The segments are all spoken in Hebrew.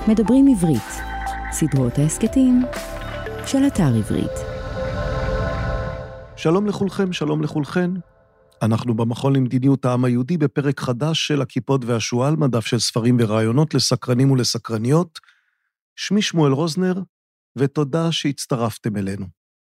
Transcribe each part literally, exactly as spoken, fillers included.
מדברים עברית, סדרות ההסקטים של אתר עברית. שלום לכולכם, שלום לכולכן. אנחנו במכון למדיניות העם היהודי בפרק חדש של הכיפות והשועל, מדף של ספרים ורעיונות לסקרנים ולסקרניות. שמי שמואל רוזנר, ותודה שהצטרפתם אלינו.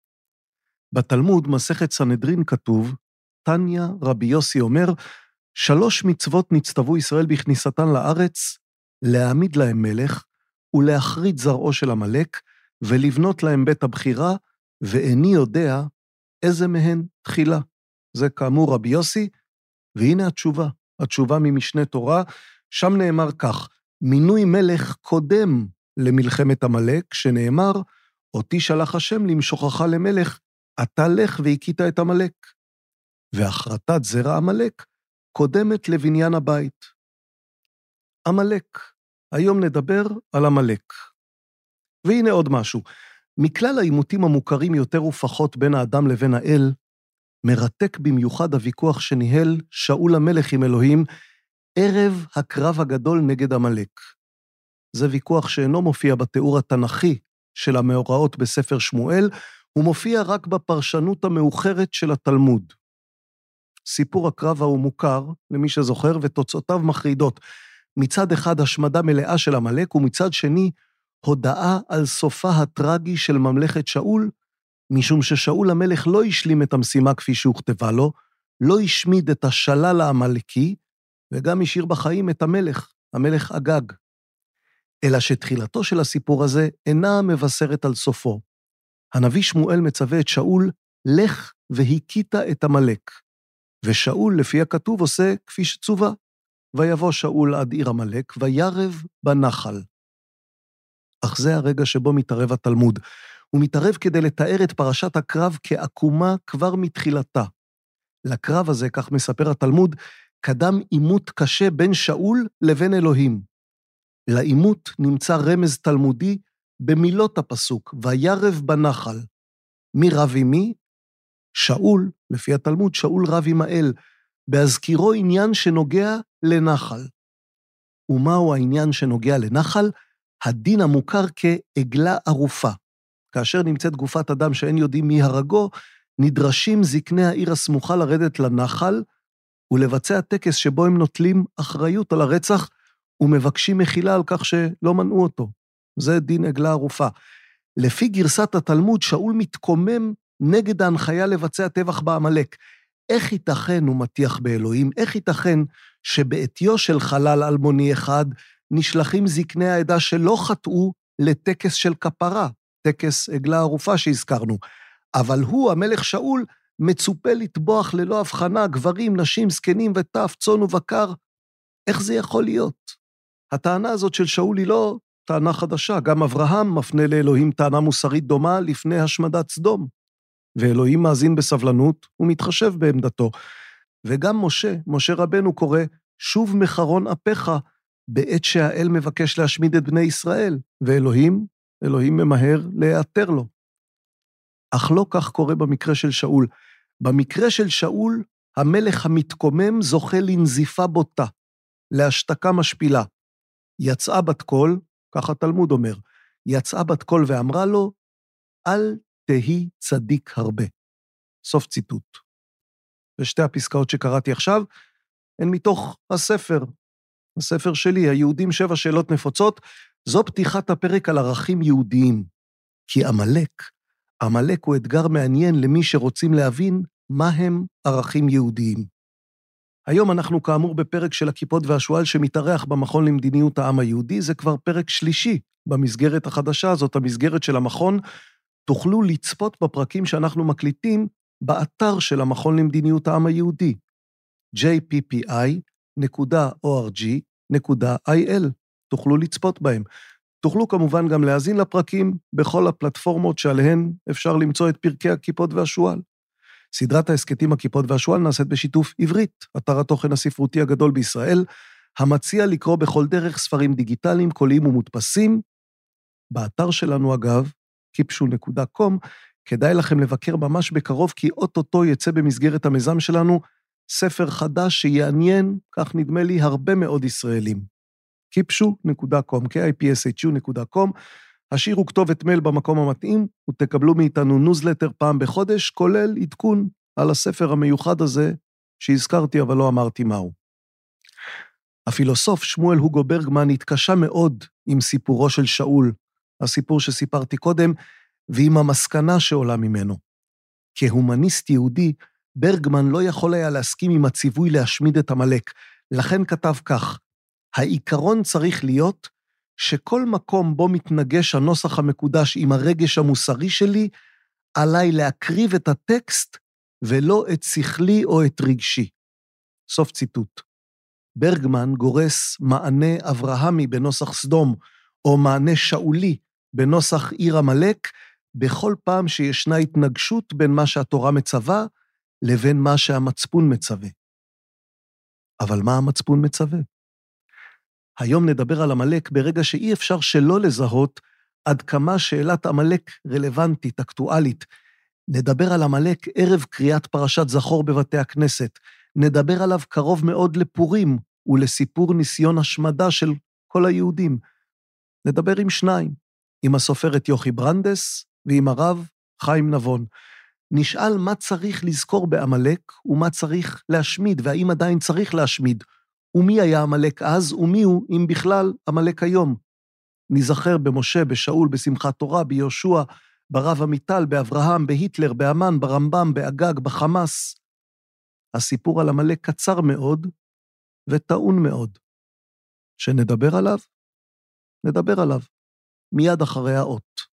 בתלמוד, מסכת סנהדרין, כתוב, תניא רבי יוסי אומר, שלוש מצוות נצטוו ישראל בכניסתן לארץ, להעמיד להם מלך, ולהחריד זרעו של עמלק, ולבנות להם בית הבחירה, ואיני יודע איזה מהן תחילה. זה כאמור רבי יוסי, והנה התשובה, התשובה ממשנה תורה, שם נאמר כך, מינוי מלך קודם למלחמת עמלק, שנאמר, אותי שלח השם למשוחך למלך, אתה לך והכית את עמלק. והחרטת זרע עמלק קודמת לבניין הבית. עמלק, היום נדבר על עמלק. והנה עוד משהו, מכלל העימותים המוכרים יותר ופחות בין האדם לבין האל, מרתק במיוחד הוויכוח שניהל שאול המלך עם אלוהים, ערב הקרב הגדול נגד עמלק. זה ויכוח שאינו מופיע בתיאור התנ"כי של המאורעות בספר שמואל, הוא מופיע רק בפרשנות המאוחרת של התלמוד. סיפור הקרב ההוא מוכר, למי שזוכר, ותוצאותיו מחרידות. מצד אחד השמדה מלאה של עמלק, ומצד שני הודעה על סופה הטרגי של ממלכת שאול, משום ששאול המלך לא השלים את המשימה כפי שהוכתבה לו, לא השמיד את השלל העמלקי, וגם השאיר בחיים את המלך, המלך אגג. אלא שתחילתו של הסיפור הזה אינה מבשרת על סופו. הנביא שמואל מצווה את שאול, לך והכית את עמלק. ושאול, לפי הכתוב, עושה כפי שצווה. ויבוא שאול עד עיר עמלק, וירב בנחל. אך זה הרגע שבו מתערב התלמוד. הוא מתערב כדי לתאר את פרשת הקרב כעקומה כבר מתחילתה. לקרב הזה, כך מספר התלמוד, קדם עימות קשה בין שאול לבין אלוהים. לעימות נמצא רמז תלמודי במילות הפסוק, וירב בנחל. מי רב עם מי? שאול, לפי התלמוד, שאול רב עם האל, בהזכירו עניין שנוגע לנחל. ומהו העניין שנוגע לנחל? הדין המוכר כעגלה ערופה. כאשר נמצאת גופת אדם שאין יודעים מי הרגו, נדרשים זקני העיר הסמוכה לרדת לנחל, ולבצע טקס שבו הם נוטלים אחריות על הרצח, ומבקשים מחילה על כך שלא מנעו אותו. זה דין עגלה ערופה. לפי גרסת התלמוד, שאול מתקומם נגד ההנחיה לבצע טבח בעמלק. איך ייתכן, הוא מטיח באלוהים, איך ייתכן שבעטיו של חלל אלמוני אחד, נשלחים זקני העדה שלא חטאו לטקס של כפרה, טקס עגלה ערופה שהזכרנו. אבל הוא, המלך שאול, מצופה לטבוח ללא הבחנה, גברים, נשים, זקנים וטף, צאן ובקר. איך זה יכול להיות? הטענה הזאת של שאול היא לא טענה חדשה, גם אברהם מפנה לאלוהים טענה מוסרית דומה לפני השמדת סדום. ואלוהים מאזין בסבלנות ומתחשב בעמדתו. וגם משה, משה רבנו קורא, שוב מחרון אפיך, בעת שהאל מבקש להשמיד את בני ישראל, ואלוהים, אלוהים ממהר להיעתר לו. אך לא כך קורה במקרה של שאול. במקרה של שאול, המלך המתקומם זוכה לנזיפה בוטה, להשתקה משפילה. יצאה בת קול, כך התלמוד אומר, יצאה בת קול ואמרה לו, אל תהי צדיק הרבה. סוף ציטוט. ושתי הפסקאות שקראתי עכשיו, הן מתוך הספר, הספר שלי, היהודים שבע שאלות נפוצות, זו פתיחת הפרק על ערכים יהודיים. כי עמלק, עמלק הוא אתגר מעניין למי שרוצים להבין מה הם ערכים יהודיים. היום אנחנו כאמור בפרק של הכיפות והשועל שמתארח במכון למדיניות העם היהודי, זה כבר פרק שלישי במסגרת החדשה הזאת, המסגרת של המכון, תוכלו לצפות בפרקים שאנחנו מקליטים באתר של המכון למדיניות העם היהודי, ג'יי פי פי איי נקודה או אר ג'י נקודה איי אל, תוכלו לצפות בהם. תוכלו כמובן גם להאזין לפרקים בכל הפלטפורמות שעליהן אפשר למצוא את פרקי הכיפות והשועל. סדרת ההסקטים הכיפות והשועל נעשית בשיתוף עברית, אתר התוכן הספרותי הגדול בישראל, המציע לקרוא בכל דרך ספרים דיגיטליים, קוליים ומודפסים. באתר שלנו אגב, קיפשו נקודה קום, כדאי לכם לבקר ממש בקרוב, כי אוטוטו יצא במסגרת המיזם שלנו ספר חדש שיעניין, כך נדמה לי, הרבה מאוד ישראלים. קיפשו נקודה קום, קיי איי פי אס אייץ' יו נקודה קום, השאירו כתובת מייל במקום המתאים, ותקבלו מאיתנו ניוזלטר פעם בחודש, כולל עדכון על הספר המיוחד הזה, שהזכרתי אבל לא אמרתי מהו. הפילוסוף שמואל הוגו ברגמן התקשה מאוד עם סיפורו של שאול, הסיפור שסיפרתי קודם, ועם המסקנה שעולה ממנו. כהומניסט יהודי, ברגמן לא יכול היה להסכים עם הציווי להשמיד את עמלק, לכן כתב כך, העיקרון צריך להיות שכל מקום בו מתנגש הנוסח המקודש עם הרגש המוסרי שלי, עליי להקריב את הטקסט ולא את שכלי או את רגשי. סוף ציטוט. ברגמן גורס מענה אברהמי בנוסח סדום, או מענה שאולי בנוסח עיר עמלק, בכל פעם שישנה התנגשות בין מה שהתורה מצווה, לבין מה שהמצפון מצווה. אבל מה המצפון מצווה? היום נדבר על עמלק ברגע שאי אפשר שלא לזהות עד כמה שאלת עמלק רלוונטית, אקטואלית. נדבר על עמלק ערב קריאת פרשת זכור בבתי הכנסת. נדבר עליו קרוב מאוד לפורים ולסיפור ניסיון השמדה של כל היהודים. נדבר עם שניים, עם הסופרת יוכי ברנדס ועם הרב חיים נבון. נשאל מה צריך לזכור בעמלק ומה צריך להשמיד, והאם עדיין צריך להשמיד, ומי היה עמלק אז ומי הוא, אם בכלל, עמלק היום. נזכר במשה, בשאול, בשמחת תורה, ביהושע, ברב עמיטל, באברהם, בהיטלר, באמן, ברמב"ם, באגג, בחמאס. הסיפור על עמלק קצר מאוד וטעון מאוד. שנדבר עליו? נדבר עליו. מיד אחרי האות.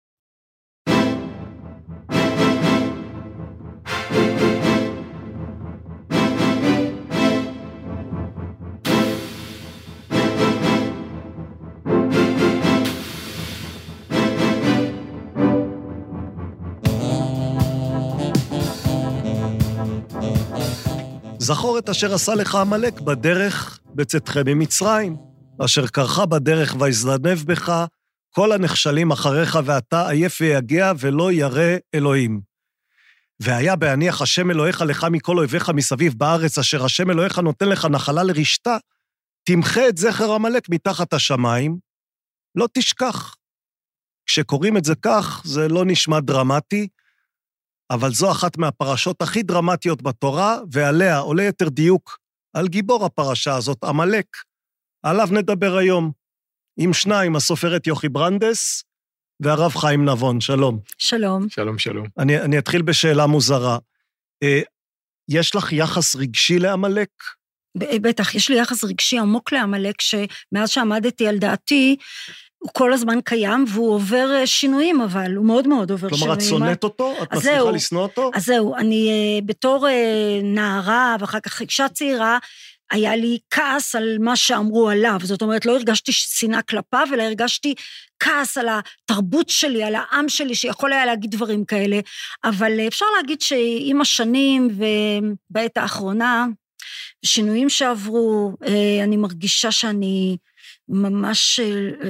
זכור את אשר עשה לך עמלק בדרך בצאתכם ממצרים, אשר קרחה בדרך ויזנב בך, כל הנחשלים אחריך ואתה עייף ויגע ולא ירא אלוהים. והיה בהניח השם אלוהיך לך מכל אויביך מסביב בארץ, אשר השם אלוהיך נותן לך נחלה לרשתה, תמחה את זכר עמלק מתחת השמיים, לא תשכח. כשקוראים את זה כך, זה לא נשמע דרמטי, אבל זו אחת מהפרשות הכי דרמטיות בתורה, ועליה עולה יותר דיוק על גיבור הפרשה הזאת, עמלק. עליו נדבר היום, עם שניים, הסופרת יוכי ברנדס, והרב חיים נבון. שלום. שלום. שלום, שלום. אני, אני אתחיל בשאלה מוזרה. אה, יש לך יחס רגשי לעמלק? בטח, יש לי יחס רגשי עמוק לעמלק, שמאז שעמדתי על דעתי, הוא כל הזמן קיים, והוא עובר שינויים, אבל הוא מאוד מאוד עובר כלומר, שינויים. כלומר, את שונאת אותו? את מצליחה לשנוא אותו? אז זהו, אני בתור נערה, ואחר כך אישה צעירה, היה לי כעס על מה שאמרו עליו, זאת אומרת, לא הרגשתי שנאה כלפיו, אלא הרגשתי כעס על התרבות שלי, על העם שלי, שיכול היה להגיד דברים כאלה, אבל אפשר להגיד שעם השנים, ובעת האחרונה, שינויים שעברו, אני מרגישה שאני ממש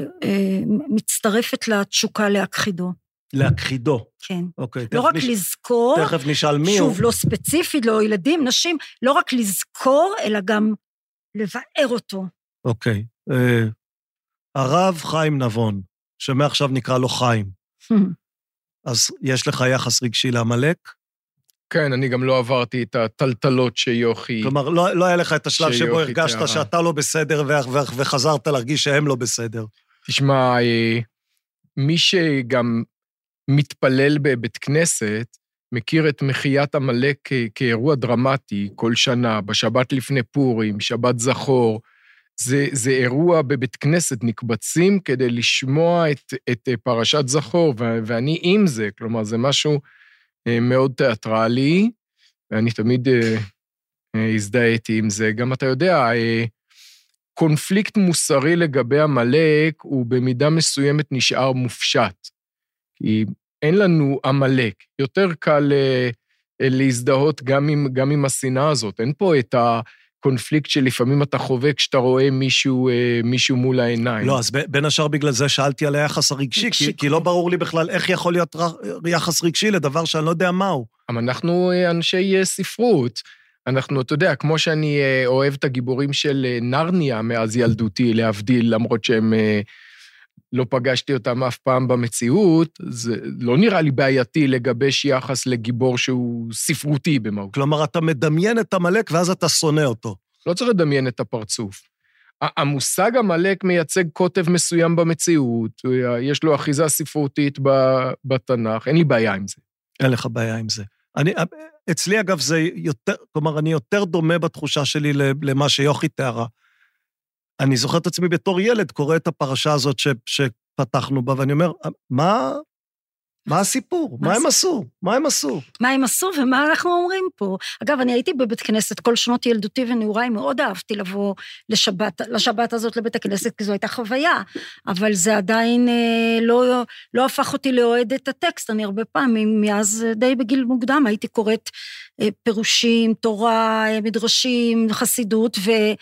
מצטרפת לתשוקה להכחידו. להכחידו. כן. אוקיי. לא רק נש... לזכור, תכף נשאל מי שוב, הוא. לא ספציפית, לא ילדים, נשים, לא רק לזכור, אלא גם לבאר אותו. אוקיי. אה, הרב חיים נבון, שמעכשיו נקרא לו חיים. אז יש לך יחס רגשי לעמלק? כן, אני גם לא עברתי את הטלטלות שיוכי... כלומר, לא, לא היה לך את השלב שבו הרגשת תיארה. שאתה לא בסדר, וחזרת להרגיש שהם לא בסדר. תשמע, מי שגם מתפלל בבית כנסת, מכיר את מחיית עמלק כאירוע דרמטי כל שנה, בשבת לפני פורים, שבת זכור, זה, זה אירוע בבית כנסת, נקבצים כדי לשמוע את, את פרשת זכור, ואני עם זה, כלומר, זה משהו מאוד תיאטרלי, ואני תמיד הזדהיתי עם זה. גם אתה יודע, קונפליקט מוסרי לגבי עמלק, הוא במידה מסוימת נשאר מופשט. כי אין לנו עמלק, יותר קל להזדהות גם עם, גם עם השנאה הזאת. אין פה את הקונפליקט שלפעמים אתה חווה כשאתה רואה מישהו, מישהו מול העיניים. לא, אז בין השאר בגלל זה שאלתי על היחס הרגשי, כי, כי לא ברור לי בכלל איך יכול להיות יחס רגשי לדבר שאני לא יודע מהו. אבל אנחנו אנשי ספרות, אנחנו, אתה יודע, כמו שאני אוהב את הגיבורים של נרניה מאז ילדותי, להבדיל, למרות שהם לא פגשתי אותם אף פעם במציאות, זה לא נראה לי בעייתי לגבש יחס לגיבור שהוא ספרותי במהות. כלומר, אתה מדמיין את המלאק ואז אתה שונא אותו. לא צריך לדמיין את הפרצוף. המושג המלאק מייצג כותב מסוים במציאות, יש לו אחיזה ספרותית בתנ"ך, אין לי בעיה עם זה. אין לך בעיה עם זה. אני, אצלי אגב זה יותר, כלומר, אני יותר דומה בתחושה שלי למה שיוכי תיארה. אני זוכר את עצמי בתור ילד, קורא את הפרשה הזאת ש, שפתחנו בה, ואני אומר, מה, מה הסיפור? מה, מה הם עשו? מה הם עשו? מה הם עשו ומה אנחנו אומרים פה? אגב, אני הייתי בבית כנסת כל שנות ילדותי ונעוריי, מאוד אהבתי לבוא לשבת, לשבת הזאת לבית הכנסת, כי זו הייתה חוויה, אבל זה עדיין אה, לא, לא הפך אותי לאוהד את הטקסט, אני הרבה פעמים, מאז די בגיל מוקדם, הייתי קוראת אה, פירושים, תורה, אה, מדרשים, חסידות,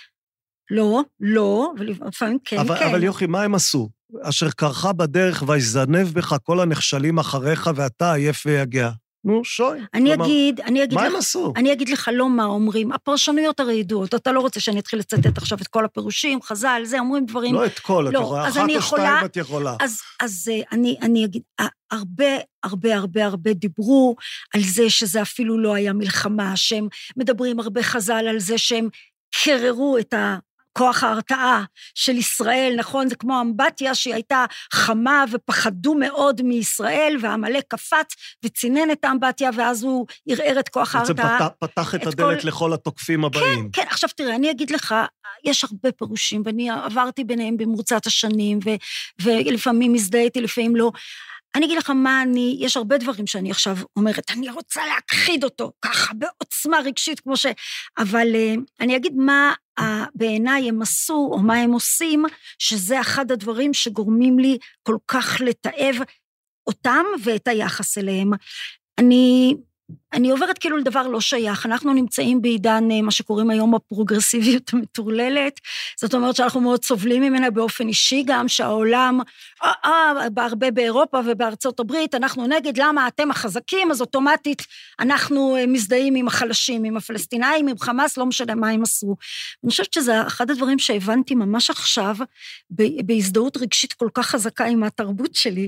ולא, לא, ולפעמים כן, אבל, כן. אבל יוכי, מה הם עשו? אשר קרחה בדרך ויזנב בך כל הנחשלים אחריך, ואתה עייף ויגע. נו, שוי. אני כלומר, אגיד, אני אגיד מה לך, הם עשו? אני אגיד לך לא מה אומרים, הפרשנויות הרי ידועות, אתה לא רוצה שאני אתחיל לצטט עכשיו את כל הפירושים, חז"ל, זה אומרים דברים... לא את כל, לא, את יכולה, אחת או יכולה, שתיים את יכולה. אז, אז אני, אני אגיד, הרבה, הרבה, הרבה, הרבה דיברו על זה שזה אפילו לא היה מלחמה, שהם מדברים הרבה חז"ל על זה שהם קררו את ה... כוח ההרתעה של ישראל, נכון? זה כמו אמבטיה שהיא הייתה חמה ופחדו מאוד מישראל, והמלאק קפץ וצינן את האמבטיה, ואז הוא ערער את כוח ההרתעה. זה פתח את, את הדלת כל... לכל התוקפים הבאים. כן, כן, עכשיו תראה, אני אגיד לך, יש הרבה פירושים, ואני עברתי ביניהם במרוצת השנים, ו, ולפעמים הזדהיתי, לפעמים לא. אני אגיד לך מה אני, יש הרבה דברים שאני עכשיו אומרת, אני רוצה להכחיד אותו, ככה, בעוצמה רגשית, כמו ש... אבל אני אגיד מה בעיניי הם עשו, או מה הם עושים, שזה אחד הדברים שגורמים לי כל כך לתאב אותם, ואת היחס אליהם. אני... אני עוברת כאילו לדבר לא שייך, אנחנו נמצאים בעידן מה שקוראים היום הפרוגרסיביות המטורללת, זאת אומרת שאנחנו מאוד סובלים ממנה באופן אישי גם, שהעולם, אה, אה, הרבה באירופה ובארצות הברית, אנחנו נגד למה אתם החזקים, אז אוטומטית אנחנו מזדהים עם החלשים, עם הפלסטינאים, עם חמאס, לא משנה מה הם עשו. אני חושבת שזה אחד הדברים שהבנתי ממש עכשיו, בהזדהות רגשית כל כך חזקה עם התרבות שלי,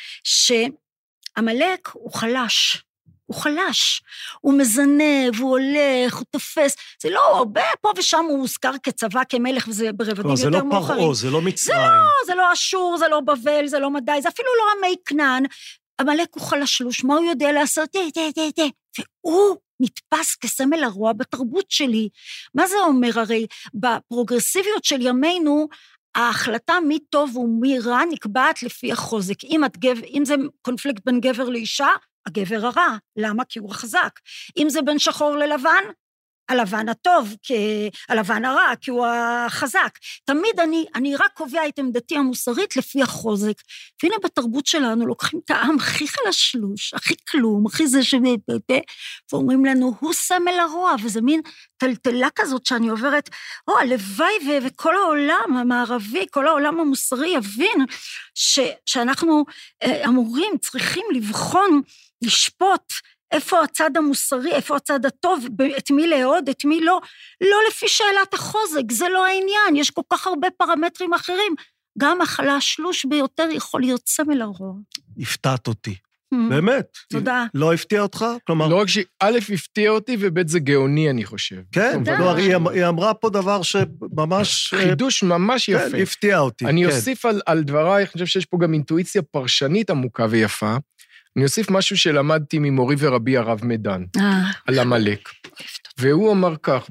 שהמלאק הוא חלש, הוא חלש, הוא מזנב, הוא הולך, הוא תופס, זה לא, הרבה פה ושם הוא מוזכר כצבא, כמלך, וזה ברבדים יותר מאוחרים. זה לא פרעה, זה לא מצרים. זה לא, זה לא אשור, זה לא בבל, זה לא מדי, זה אפילו לא עמי כנען, המלאק הוא חלשלוש, מה הוא יודע לעשות? דה, דה, דה, דה, והוא נתפס כסמל הרוע בתרבות שלי. מה זה אומר? הרי בפרוגרסיביות של ימינו, ההחלטה מי טוב ומי רע נקבעת לפי החוזק. אם, גבר, אם זה קונפליקט בין גבר לאישה, הגבר הרע. למה? כי הוא חזק. אם זה בין שחור ללבן, הלבן הטוב, כי, הלבן הרע, כי הוא החזק. תמיד אני, אני רק קובע את עמדתי המוסרית לפי החוזק. והנה בתרבות שלנו לוקחים את העם הכי חלשלוש, הכי כלום, הכי זה שבפה, ואומרים לנו, הוא סמל הרוע, וזה מין טלטלה כזאת שאני עוברת, או, הלוואי ו- וכל העולם המערבי, כל העולם המוסרי יבין, ש- שאנחנו אה, אמורים, צריכים לבחון, לשפוט, איפה הצד המוסרי, איפה הצד הטוב, את מי להוד, את מי לא, לא לפי שאלת החוזק, זה לא העניין, יש כל כך הרבה פרמטרים אחרים, גם החלשלוש ביותר יכול להיות סמל הרוע. הפתעת אותי, באמת. תודה. לא הפתיע אותך? כלומר... לא רק שא' הפתיע אותי, וב' זה גאוני, אני חושב. כן, היא אמרה פה דבר שממש... חידוש ממש יפה. כן, הפתיע אותי. אני אוסיף על דבריי, אני חושב שיש פה גם אינטואיציה פרשנית עמוקה ויפה, אני אוסיף משהו שלמדתי ממורי ורבי הרב מדן, על המלאק. והוא אמר כך,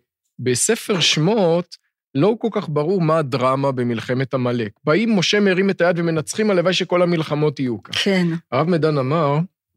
בספר שמות, לא כל כך ברור מה הדרמה במלחמת המלאק. באים משה מרים את היד ומנצחים, הלוואי שכל המלחמות יהיו כאן. כן. הרב מדן אמר,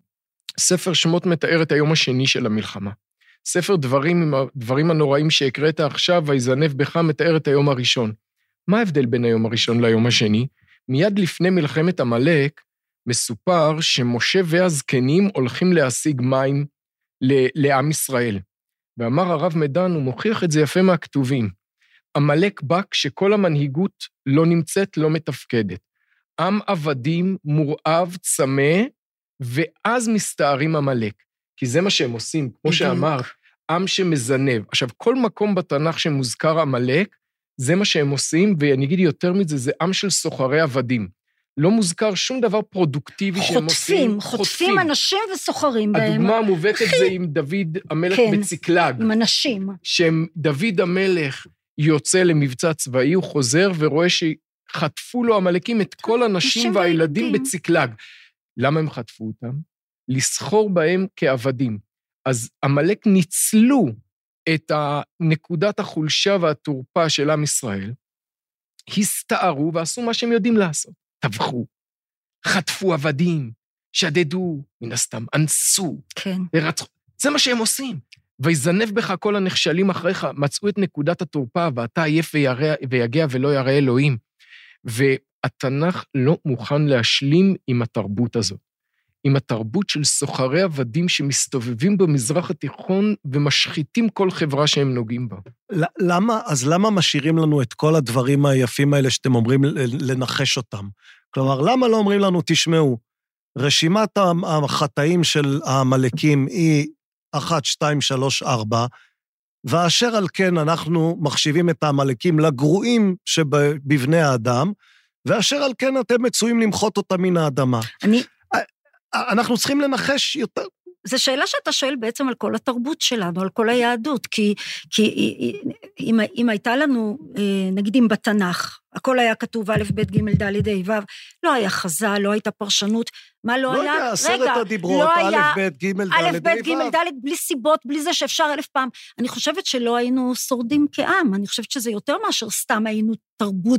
ספר שמות מתאר את היום השני של המלחמה. ספר דברים, דברים הנוראים שהקראת עכשיו, ויזנב בך מתאר את היום הראשון. מה ההבדל בין היום הראשון ליום השני? מיד לפני מלחמת המלאק, מסופר שמשה והזקנים הולכים להשיג מים לעם ישראל. ואמר הרב מדן, הוא מוכיח את זה יפה מהכתובים. המלאק בא כשכל המנהיגות לא נמצאת, לא מתפקדת. עם עבדים, מורעב, צמא, ואז מסתערים המלאק. כי זה מה שהם עושים, כמו שאמר, עם שמזנב. עכשיו, כל מקום בתנ"ך שמוזכר עמלק, זה מה שהם עושים, ואני אגיד יותר מזה, זה עם של סוחרי עבדים. לא מוזכר שום דבר פרודוקטיבי שהם עושים. חוטפים, חוטפים אנשים וסוחרים בהם. הדוגמה המובהקת זה עם דוד המלך כן, בציקלג. עם אנשים. שדוד המלך יוצא למבצע צבאי, הוא חוזר ורואה שחטפו לו המלאקים את כל הנשים והילדים בציקלג. למה הם חטפו אותם? לסחור בהם כעבדים. אז המלאק ניצלו את נקודת החולשה והתורפה של עם ישראל, הסתערו ועשו מה שהם יודעים לעשות. טבחו, חטפו עבדים, שדדו, מן הסתם, אנסו, כן. ורצחו. זה מה שהם עושים. ויזנב בך כל הנחשלים אחריך, מצאו את נקודת התורפה, ואתה עייף ויגע ולא ירא אלוהים. והתנ"ך לא מוכן להשלים עם התרבות הזאת. עם התרבות של סוחרי עבדים שמסתובבים במזרח התיכון ומשחיתים כל חברה שהם נוגעים בה. למה, אז למה משאירים לנו את כל הדברים היפים האלה שאתם אומרים לנחש אותם? כלומר, למה לא אומרים לנו, תשמעו, רשימת החטאים של המלאקים היא אחת, שתיים, שלוש, ארבע, ואשר על כן אנחנו מחשיבים את המלאקים לגרועים שבבני האדם, ואשר על כן אתם מצויים למחות אותם מן האדמה. אני... אנחנו צריכים לנחש יותר. זו שאלה שאתה שואל בעצם על כל התרבות שלנו, על כל היהדות, כי, כי אם, אם הייתה לנו, נגיד אם בתנ"ך, הכל היה כתוב א', ב', ג', ד', ה', ו', לא היה חז"ל, לא הייתה פרשנות, מה לא, לא היה? היה, עשרת הדיברות, לא א', היה, ב', ג', ד', א', ב', ג', ד', בלי סיבות, בלי זה שאפשר אלף פעם. אני חושבת שלא היינו שורדים כעם, אני חושבת שזה יותר מאשר סתם היינו תרבות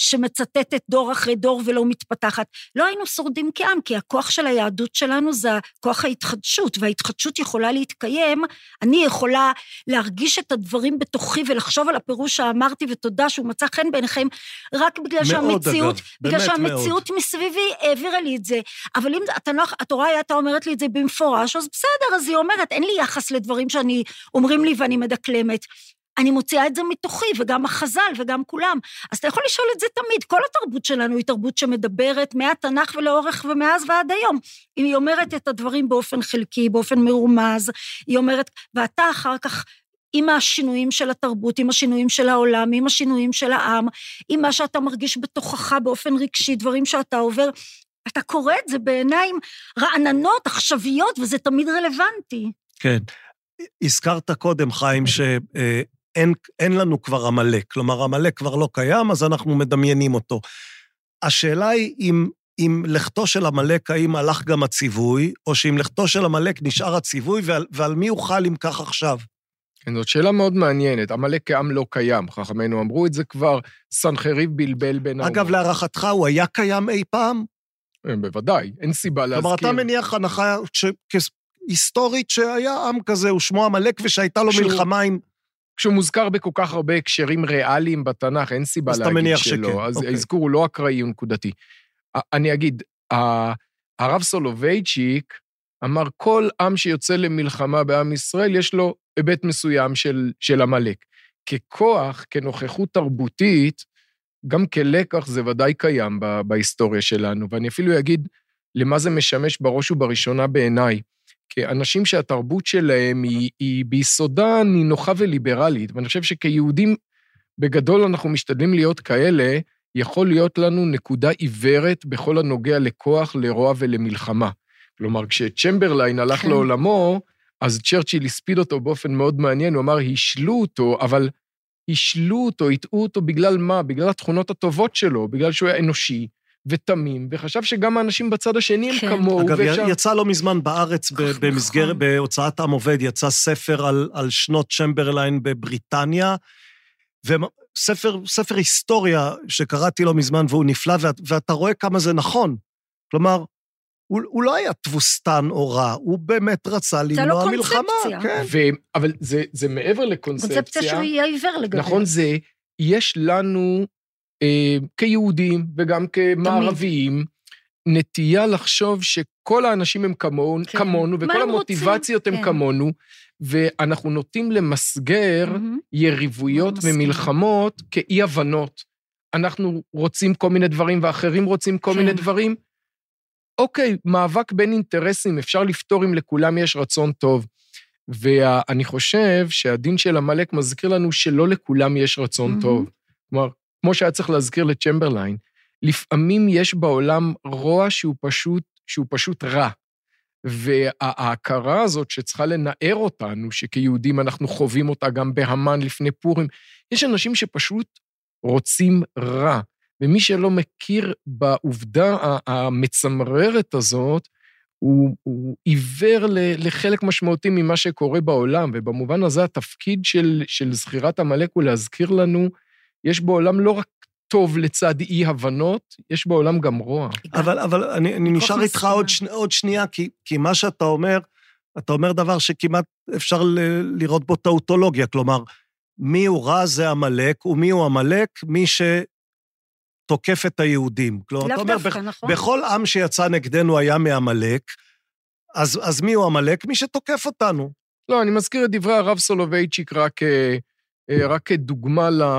שמצטטת דור אחרי דור ולא מתפתחת. לא היינו שורדים כעם, כי הכוח של היהדות שלנו זה כוח ההתחדשות, וההתחדשות יכולה להתקיים, אני יכולה להרגיש את הדברים בתוכי ולחשוב על הפירוש שאמרתי, ותודה שהוא מצא חן בעיניכם, רק בגלל שהמציאות, אגב, בגלל שהמציאות מאוד. מסביבי העבירה לי את זה, אבל אם התנ"ך, התורה הייתה אומרת לי את זה במפורש, אז בסדר, אז היא אומרת, אין לי יחס לדברים שאני אומרים לי ואני מדקלמת, אני מוציאה את זה מתוכי, וגם החז"ל וגם כולם, אז אתה יכול לשאול את זה תמיד, כל התרבות שלנו היא תרבות שמדברת מהתנ"ך ולאורך ומאז ועד היום, אם היא אומרת את הדברים באופן חלקי, באופן מרומז, היא אומרת, ואתה אחר כך, עם השינויים של התרבות, עם השינויים של העולם, עם השינויים של העם, עם מה שאתה מרגיש בתוכך באופן רגשי, דברים שאתה עובר, אתה קורא את זה בעיניים רעננות, עכשוויות, וזה תמיד רלוונטי. כן. הזכרת קודם, חיים, שאין אין לנו כבר עמלק, כלומר, עמלק כבר לא קיים, אז אנחנו מדמיינים אותו. השאלה היא אם, אם לכתו של עמלק, האם הלך גם הציווי, או שאם לכתו של עמלק נשאר הציווי, ועל, ועל מי יוכל אם כך עכשיו? כן, זאת שאלה מאוד מעניינת, עמלק כעם לא קיים, חכמינו אמרו את זה כבר, סנחריב בלבל בין האומות. אגב, להערכתך, הוא היה קיים אי פעם? בוודאי, אין סיבה להזכיר. כלומר, אתה מניח הנחה היסטורית שהיה עם כזה, הוא שמו עמלק ושהייתה לו מלחמה עם... כשהוא מוזכר בכל כך הרבה הקשרים ריאליים בתנ"ך, אין סיבה להגיד שלא. אז האזכור הוא לא אקראי ונקודתי. אני אגיד, הרב סולובייצ'יק אמר, כל עם שיוצא למלחמה בעם ישראל, יש לו היבט מסוים של, של עמלק. ככוח, כנוכחות תרבותית, גם כלקח זה ודאי קיים בהיסטוריה שלנו, ואני אפילו אגיד למה זה משמש בראש ובראשונה בעיניי, כאנשים שהתרבות שלהם היא, היא ביסודה נינוחה וליברלית, ואני חושב שכיהודים בגדול אנחנו משתדלים להיות כאלה, יכול להיות לנו נקודה עיוורת בכל הנוגע לכוח, לרוע ולמלחמה. כלומר, כשצ'מברליין הלך כן. לעולמו, אז צ'רצ'יל הספיד אותו באופן מאוד מעניין, הוא אמר, השלו אותו, אבל השלו אותו, הטעו אותו בגלל מה? בגלל התכונות הטובות שלו, בגלל שהוא היה אנושי ותמים, וחשב שגם האנשים בצד השני הם כן. כמוהו. אגב, ואפשר... יצא לא מזמן בארץ, במסגרת, בהוצאת עם עובד, יצא ספר על, על שנות צ'מברליין בבריטניה, וספר ספר היסטוריה שקראתי לו מזמן, והוא נפלא, ואת, ואתה רואה כמה זה נכון. כלומר, הוא, הוא לא היה תבוסתן או רע, הוא באמת רצה למנוע מלחמה. כן. ו... אבל זה, זה מעבר לקונספציה. קונספציה שהוא יהיה עיוור לגבי. נכון, זה, יש לנו, אה, כיהודים וגם כמערביים, נטייה לחשוב שכל האנשים הם כמונו, כן. כמונו וכל המוטיבציות הם כן. כמונו, ואנחנו נוטים למסגר mm-hmm. יריבויות ומלחמות כאי הבנות. אנחנו רוצים כל מיני דברים, ואחרים רוצים כל כן. מיני דברים. אוקיי, מאבק בין אינטרסים, אפשר לפתור אם לכולם יש רצון טוב. ואני חושב שהדין של המלאק מזכיר לנו שלא לכולם יש רצון טוב. כלומר, כמו שהיה צריך להזכיר לצ'מברליין, לפעמים יש בעולם רוע שהוא פשוט, שהוא פשוט רע. וההכרה הזאת שצריכה לנער אותנו, שכיהודים אנחנו חווים אותה גם בהמן לפני פורים, יש אנשים שפשוט רוצים רע. ומי שלא מכיר בעובדה המצמררת הזאת, הוא, הוא עיוור לחלק משמעותי ממה שקורה בעולם, ובמובן הזה התפקיד של, של זכירת המלאק הוא להזכיר לנו, יש בעולם לא רק טוב לצד אי הבנות, יש בעולם גם רוע. אבל, אבל אני, אני נשאר איתך עוד, שני, עוד שנייה, כי, כי מה שאתה אומר, אתה אומר דבר שכמעט אפשר ל, לראות בו טאוטולוגיה, כלומר, מי הוא רע זה המלאק, ומי הוא המלאק? מי שתוקף את היהודים. כלומר, אתה אומר, בכ, נכון. בכל עם שיצא נגדנו היה מהמלאק, אז, אז מי הוא המלאק? מי שתוקף אותנו. לא, אני מזכיר את דברי הרב סולובייצ'יק רק, רק כדוגמה ל...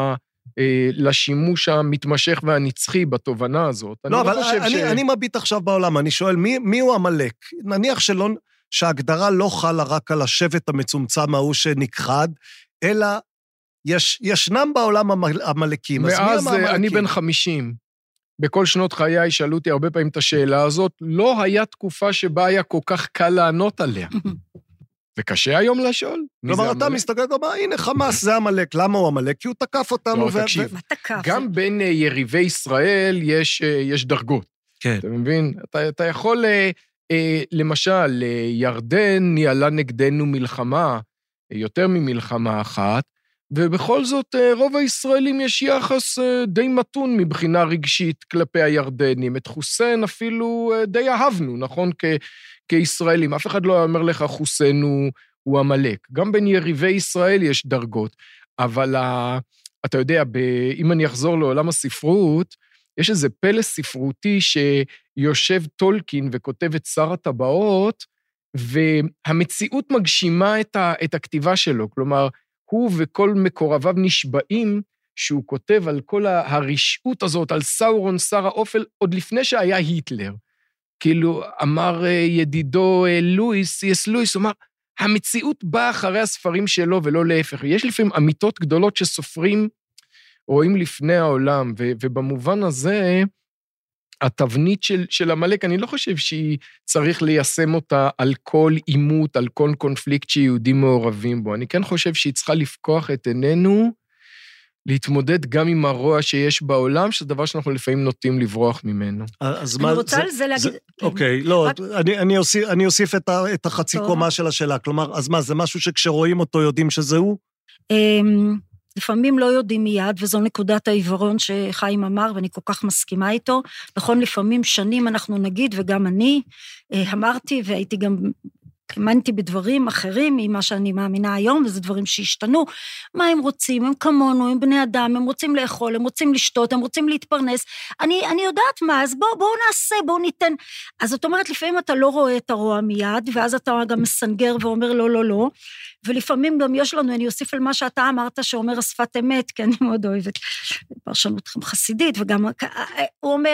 לשימוש המתמשך והנצחי בתובנה הזאת. לא, אבל אני, ש... אני מביט עכשיו בעולם, אני שואל, מי, מי הוא המלאק? נניח שלא, שההגדרה לא חלה רק על השבט המצומצם ההוא שנכחד, אלא יש, ישנם בעולם המלאקים. מאז אני בן חמישים, בכל שנות חיי שאלו אותי הרבה פעמים את השאלה הזאת, לא היה תקופה שבה היה כל כך קל לענות עליה. וקשה היום לשאול. כלומר, אתה מסתכל, אומר, הנה חמאס, זה המלאק. למה הוא המלאק? כי הוא תקף אותנו. לא, תקשיב. גם בין יריבי ישראל יש דרגות. כן. אתה מבין? אתה יכול, למשל, ירדן ניהלה נגדנו מלחמה, יותר ממלחמה אחת, ובכל זאת, רוב הישראלים יש יחס די מתון מבחינה רגשית כלפי הירדנים. את חוסיין אפילו די אהבנו, נכון? כ... כישראלים, אף אחד לא אומר לך, חוסיין הוא, הוא המלאק. גם בין יריבי ישראל יש דרגות, אבל ה, אתה יודע, ב, אם אני אחזור לעולם הספרות, יש איזה פלא ספרותי שיושב טולקין וכותב את שר הטבעות, והמציאות מגשימה את, ה, את הכתיבה שלו, כלומר, הוא וכל מקורביו נשבעים, שהוא כותב על כל הרשעות הזאת, על סאורון שר האופל, עוד לפני שהיה היטלר. כאילו אמר ידידו לואיס, יס לואיס, הוא אמר, המציאות באה אחרי הספרים שלו ולא להפך. יש לפעמים אמיתות גדולות שסופרים רואים לפני העולם, ו- ובמובן הזה, התבנית של, של המלאק, אני לא חושב שהיא צריך ליישם אותה על כל עימות, על כל קונפליקט שיהודים מעורבים בו. אני כן חושב שהיא צריכה לפקוח את עינינו, להתמודד גם עם הרוע שיש בעולם, שזה דבר שאנחנו לפעמים נוטים לברוח ממנו. אני רוצה על זה להגיד... אוקיי, לא, אני אוסיף את החצי קומה של השאלה, כלומר, אז מה, זה משהו שכשרואים אותו יודעים שזהו? לפעמים לא יודעים מיד, וזו נקודת העיוורון שחיים אמר, ואני כל כך מסכימה איתו. נכון, לפעמים שנים אנחנו נגיד, וגם אני אמרתי, והייתי גם... האמנתי בדברים אחרים ממה שאני מאמינה היום, וזה דברים שהשתנו. מה הם רוצים? הם כמונו, הם בני אדם, הם רוצים לאכול, הם רוצים לשתות, הם רוצים להתפרנס. אני, אני יודעת מה, אז בואו בוא נעשה, בואו ניתן. אז זאת אומרת, לפעמים אתה לא רואה את הרוע מיד, ואז אתה גם מסנגר ואומר לא, לא, לא. ולפעמים גם יש לנו, אני אוסיף על מה שאתה אמרת, שאומר השפת אמת, כי אני מאוד אוהבת פרשנות חסידית, וגם הוא אומר,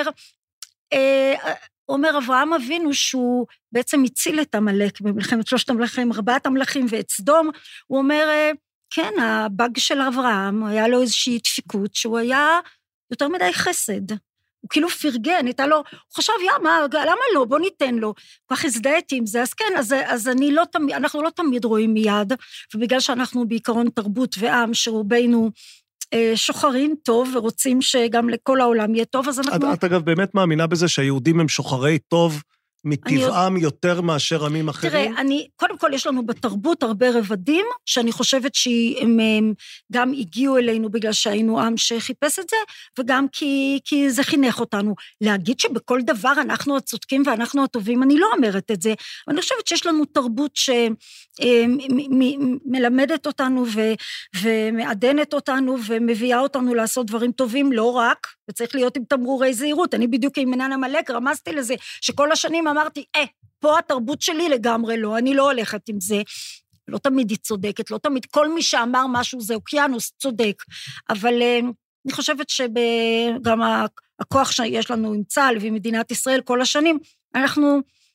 הוא אומר, אברהם אבינו שהוא בעצם הציל את המלאק במלחמת שלושת המלכים, ארבעת המלכים ואת סדום, הוא אומר, כן, הבג של אברהם, היה לו איזושהי דפיקות, שהוא היה יותר מדי חסד, הוא כאילו פרגן, הייתה לו, הוא חשב, ימה, למה לא, בוא ניתן לו, כך הזדהיתי עם זה, אז כן, אז, אז אני לא תמיד, אנחנו לא תמיד רואים מיד, ובגלל שאנחנו בעיקרון תרבות ועם, שרובנו, שוחרים טוב, ורוצים שגם לכל העולם יהיה טוב, אז אנחנו... את אגב באמת מאמינה בזה שהיהודים הם שוחרי טוב, מטבעם יותר מאשר עמים אחרים? תראה, אני, קודם כל יש לנו בתרבות הרבה רבדים, שאני חושבת שהם גם הגיעו אלינו בגלל שהיינו עם שחיפש את זה, וגם כי, כי זה חינך אותנו. להגיד שבכל דבר אנחנו הצודקים ואנחנו הטובים, אני לא אומרת את זה, אני חושבת שיש לנו תרבות שמלמדת אותנו ו, ומעדנת אותנו ומביאה אותנו לעשות דברים טובים, לא רק, וצריך להיות עם תמרורי זהירות. אני בדיוק עם מנן המלאק רמזתי לזה, שכל השנים אמרתי, אה, פה התרבות שלי לגמרי לא, אני לא הולכת עם זה, לא תמיד היא צודקת, לא תמיד, כל מי שאמר משהו זה אוקיינוס צודק, אבל אני חושבת שגם הכוח שיש לנו עם צה"ל ועם מדינת ישראל כל השנים, אנחנו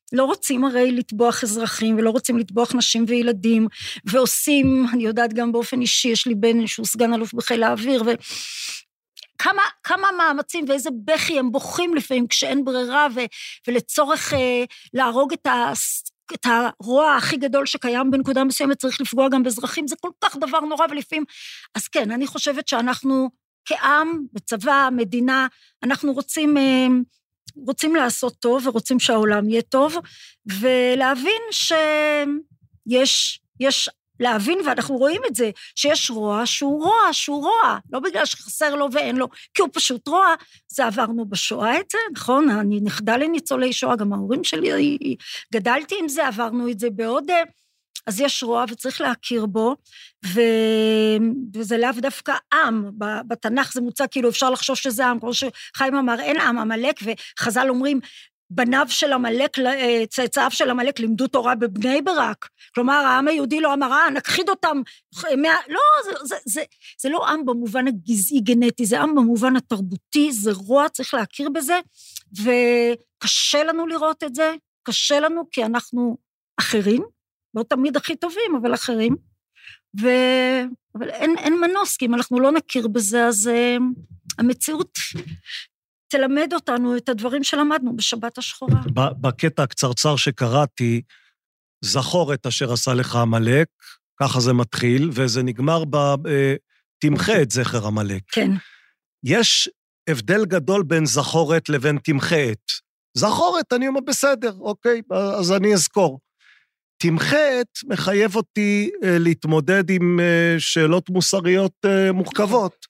לא רוצים הרי לטבוח אזרחים, ולא רוצים לטבוח נשים וילדים, ועושים, אני יודעת גם באופן אישי, יש לי בן שהוא סגן אלוף בחיל האוויר, ו... כמה, כמה מאמצים ואיזה בכי הם בוכים לפעמים כשאין ברירה, ו, ולצורך אה, להרוג את, ה, את הרוע הכי גדול שקיים בנקודה מסוימת, צריך לפגוע גם באזרחים, זה כל כך דבר נורא ולפעמים, אז כן, אני חושבת שאנחנו כעם, בצבא, מדינה, אנחנו רוצים, אה, רוצים לעשות טוב, ורוצים שהעולם יהיה טוב, ולהבין שיש, יש, להבין, ואנחנו רואים את זה, שיש רוע שהוא רוע, שהוא רוע, לא בגלל שחסר לו ואין לו, כי הוא פשוט רוע, זה עברנו בשואה את זה, נכון? אני נכדה לניצולי שואה, גם ההורים שלי, גדלתי עם זה, עברנו את זה בעוד, אז יש רוע וצריך להכיר בו, ו... וזה לאו דווקא עם, בתנ"ך זה מוצא, כאילו אפשר לחשוב שזה עם, כמו שחיים אמר, אין עם, עמלק, וחז"ל אומרים, בניו של המלך, צאצאיו של המלך, לימדו תורה בבני ברק, כלומר, העם היהודי לא אמר, אה, נכחיד אותם, לא, זה, זה, זה, זה לא עם במובן הגזעי גנטי, זה עם במובן התרבותי, זה רוע, צריך להכיר בזה, וקשה לנו לראות את זה, קשה לנו, כי אנחנו אחרים, לא תמיד הכי טובים, אבל אחרים, ו... אבל אין, אין מנוס, כי אם אנחנו לא נכיר בזה, אז uh, המציאות תלמד אותנו את הדברים שלמדנו בשבת השחורה. בקטע הקצרצר שקראתי, זכור את אשר עשה לך המלך, ככה זה מתחיל, וזה נגמר ב... תמחה את זכר המלך. כן. יש הבדל גדול בין זכורת לבין תמחה את. זכורת, אני אומר, בסדר, אוקיי, אז אני אזכור. תמחה את מחייב אותי להתמודד עם שאלות מוסריות מורכבות.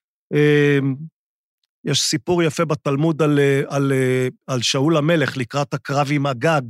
יש סיפור יפה בתלמוד על, על, על שאול המלך לקראת הקרב עם אגג,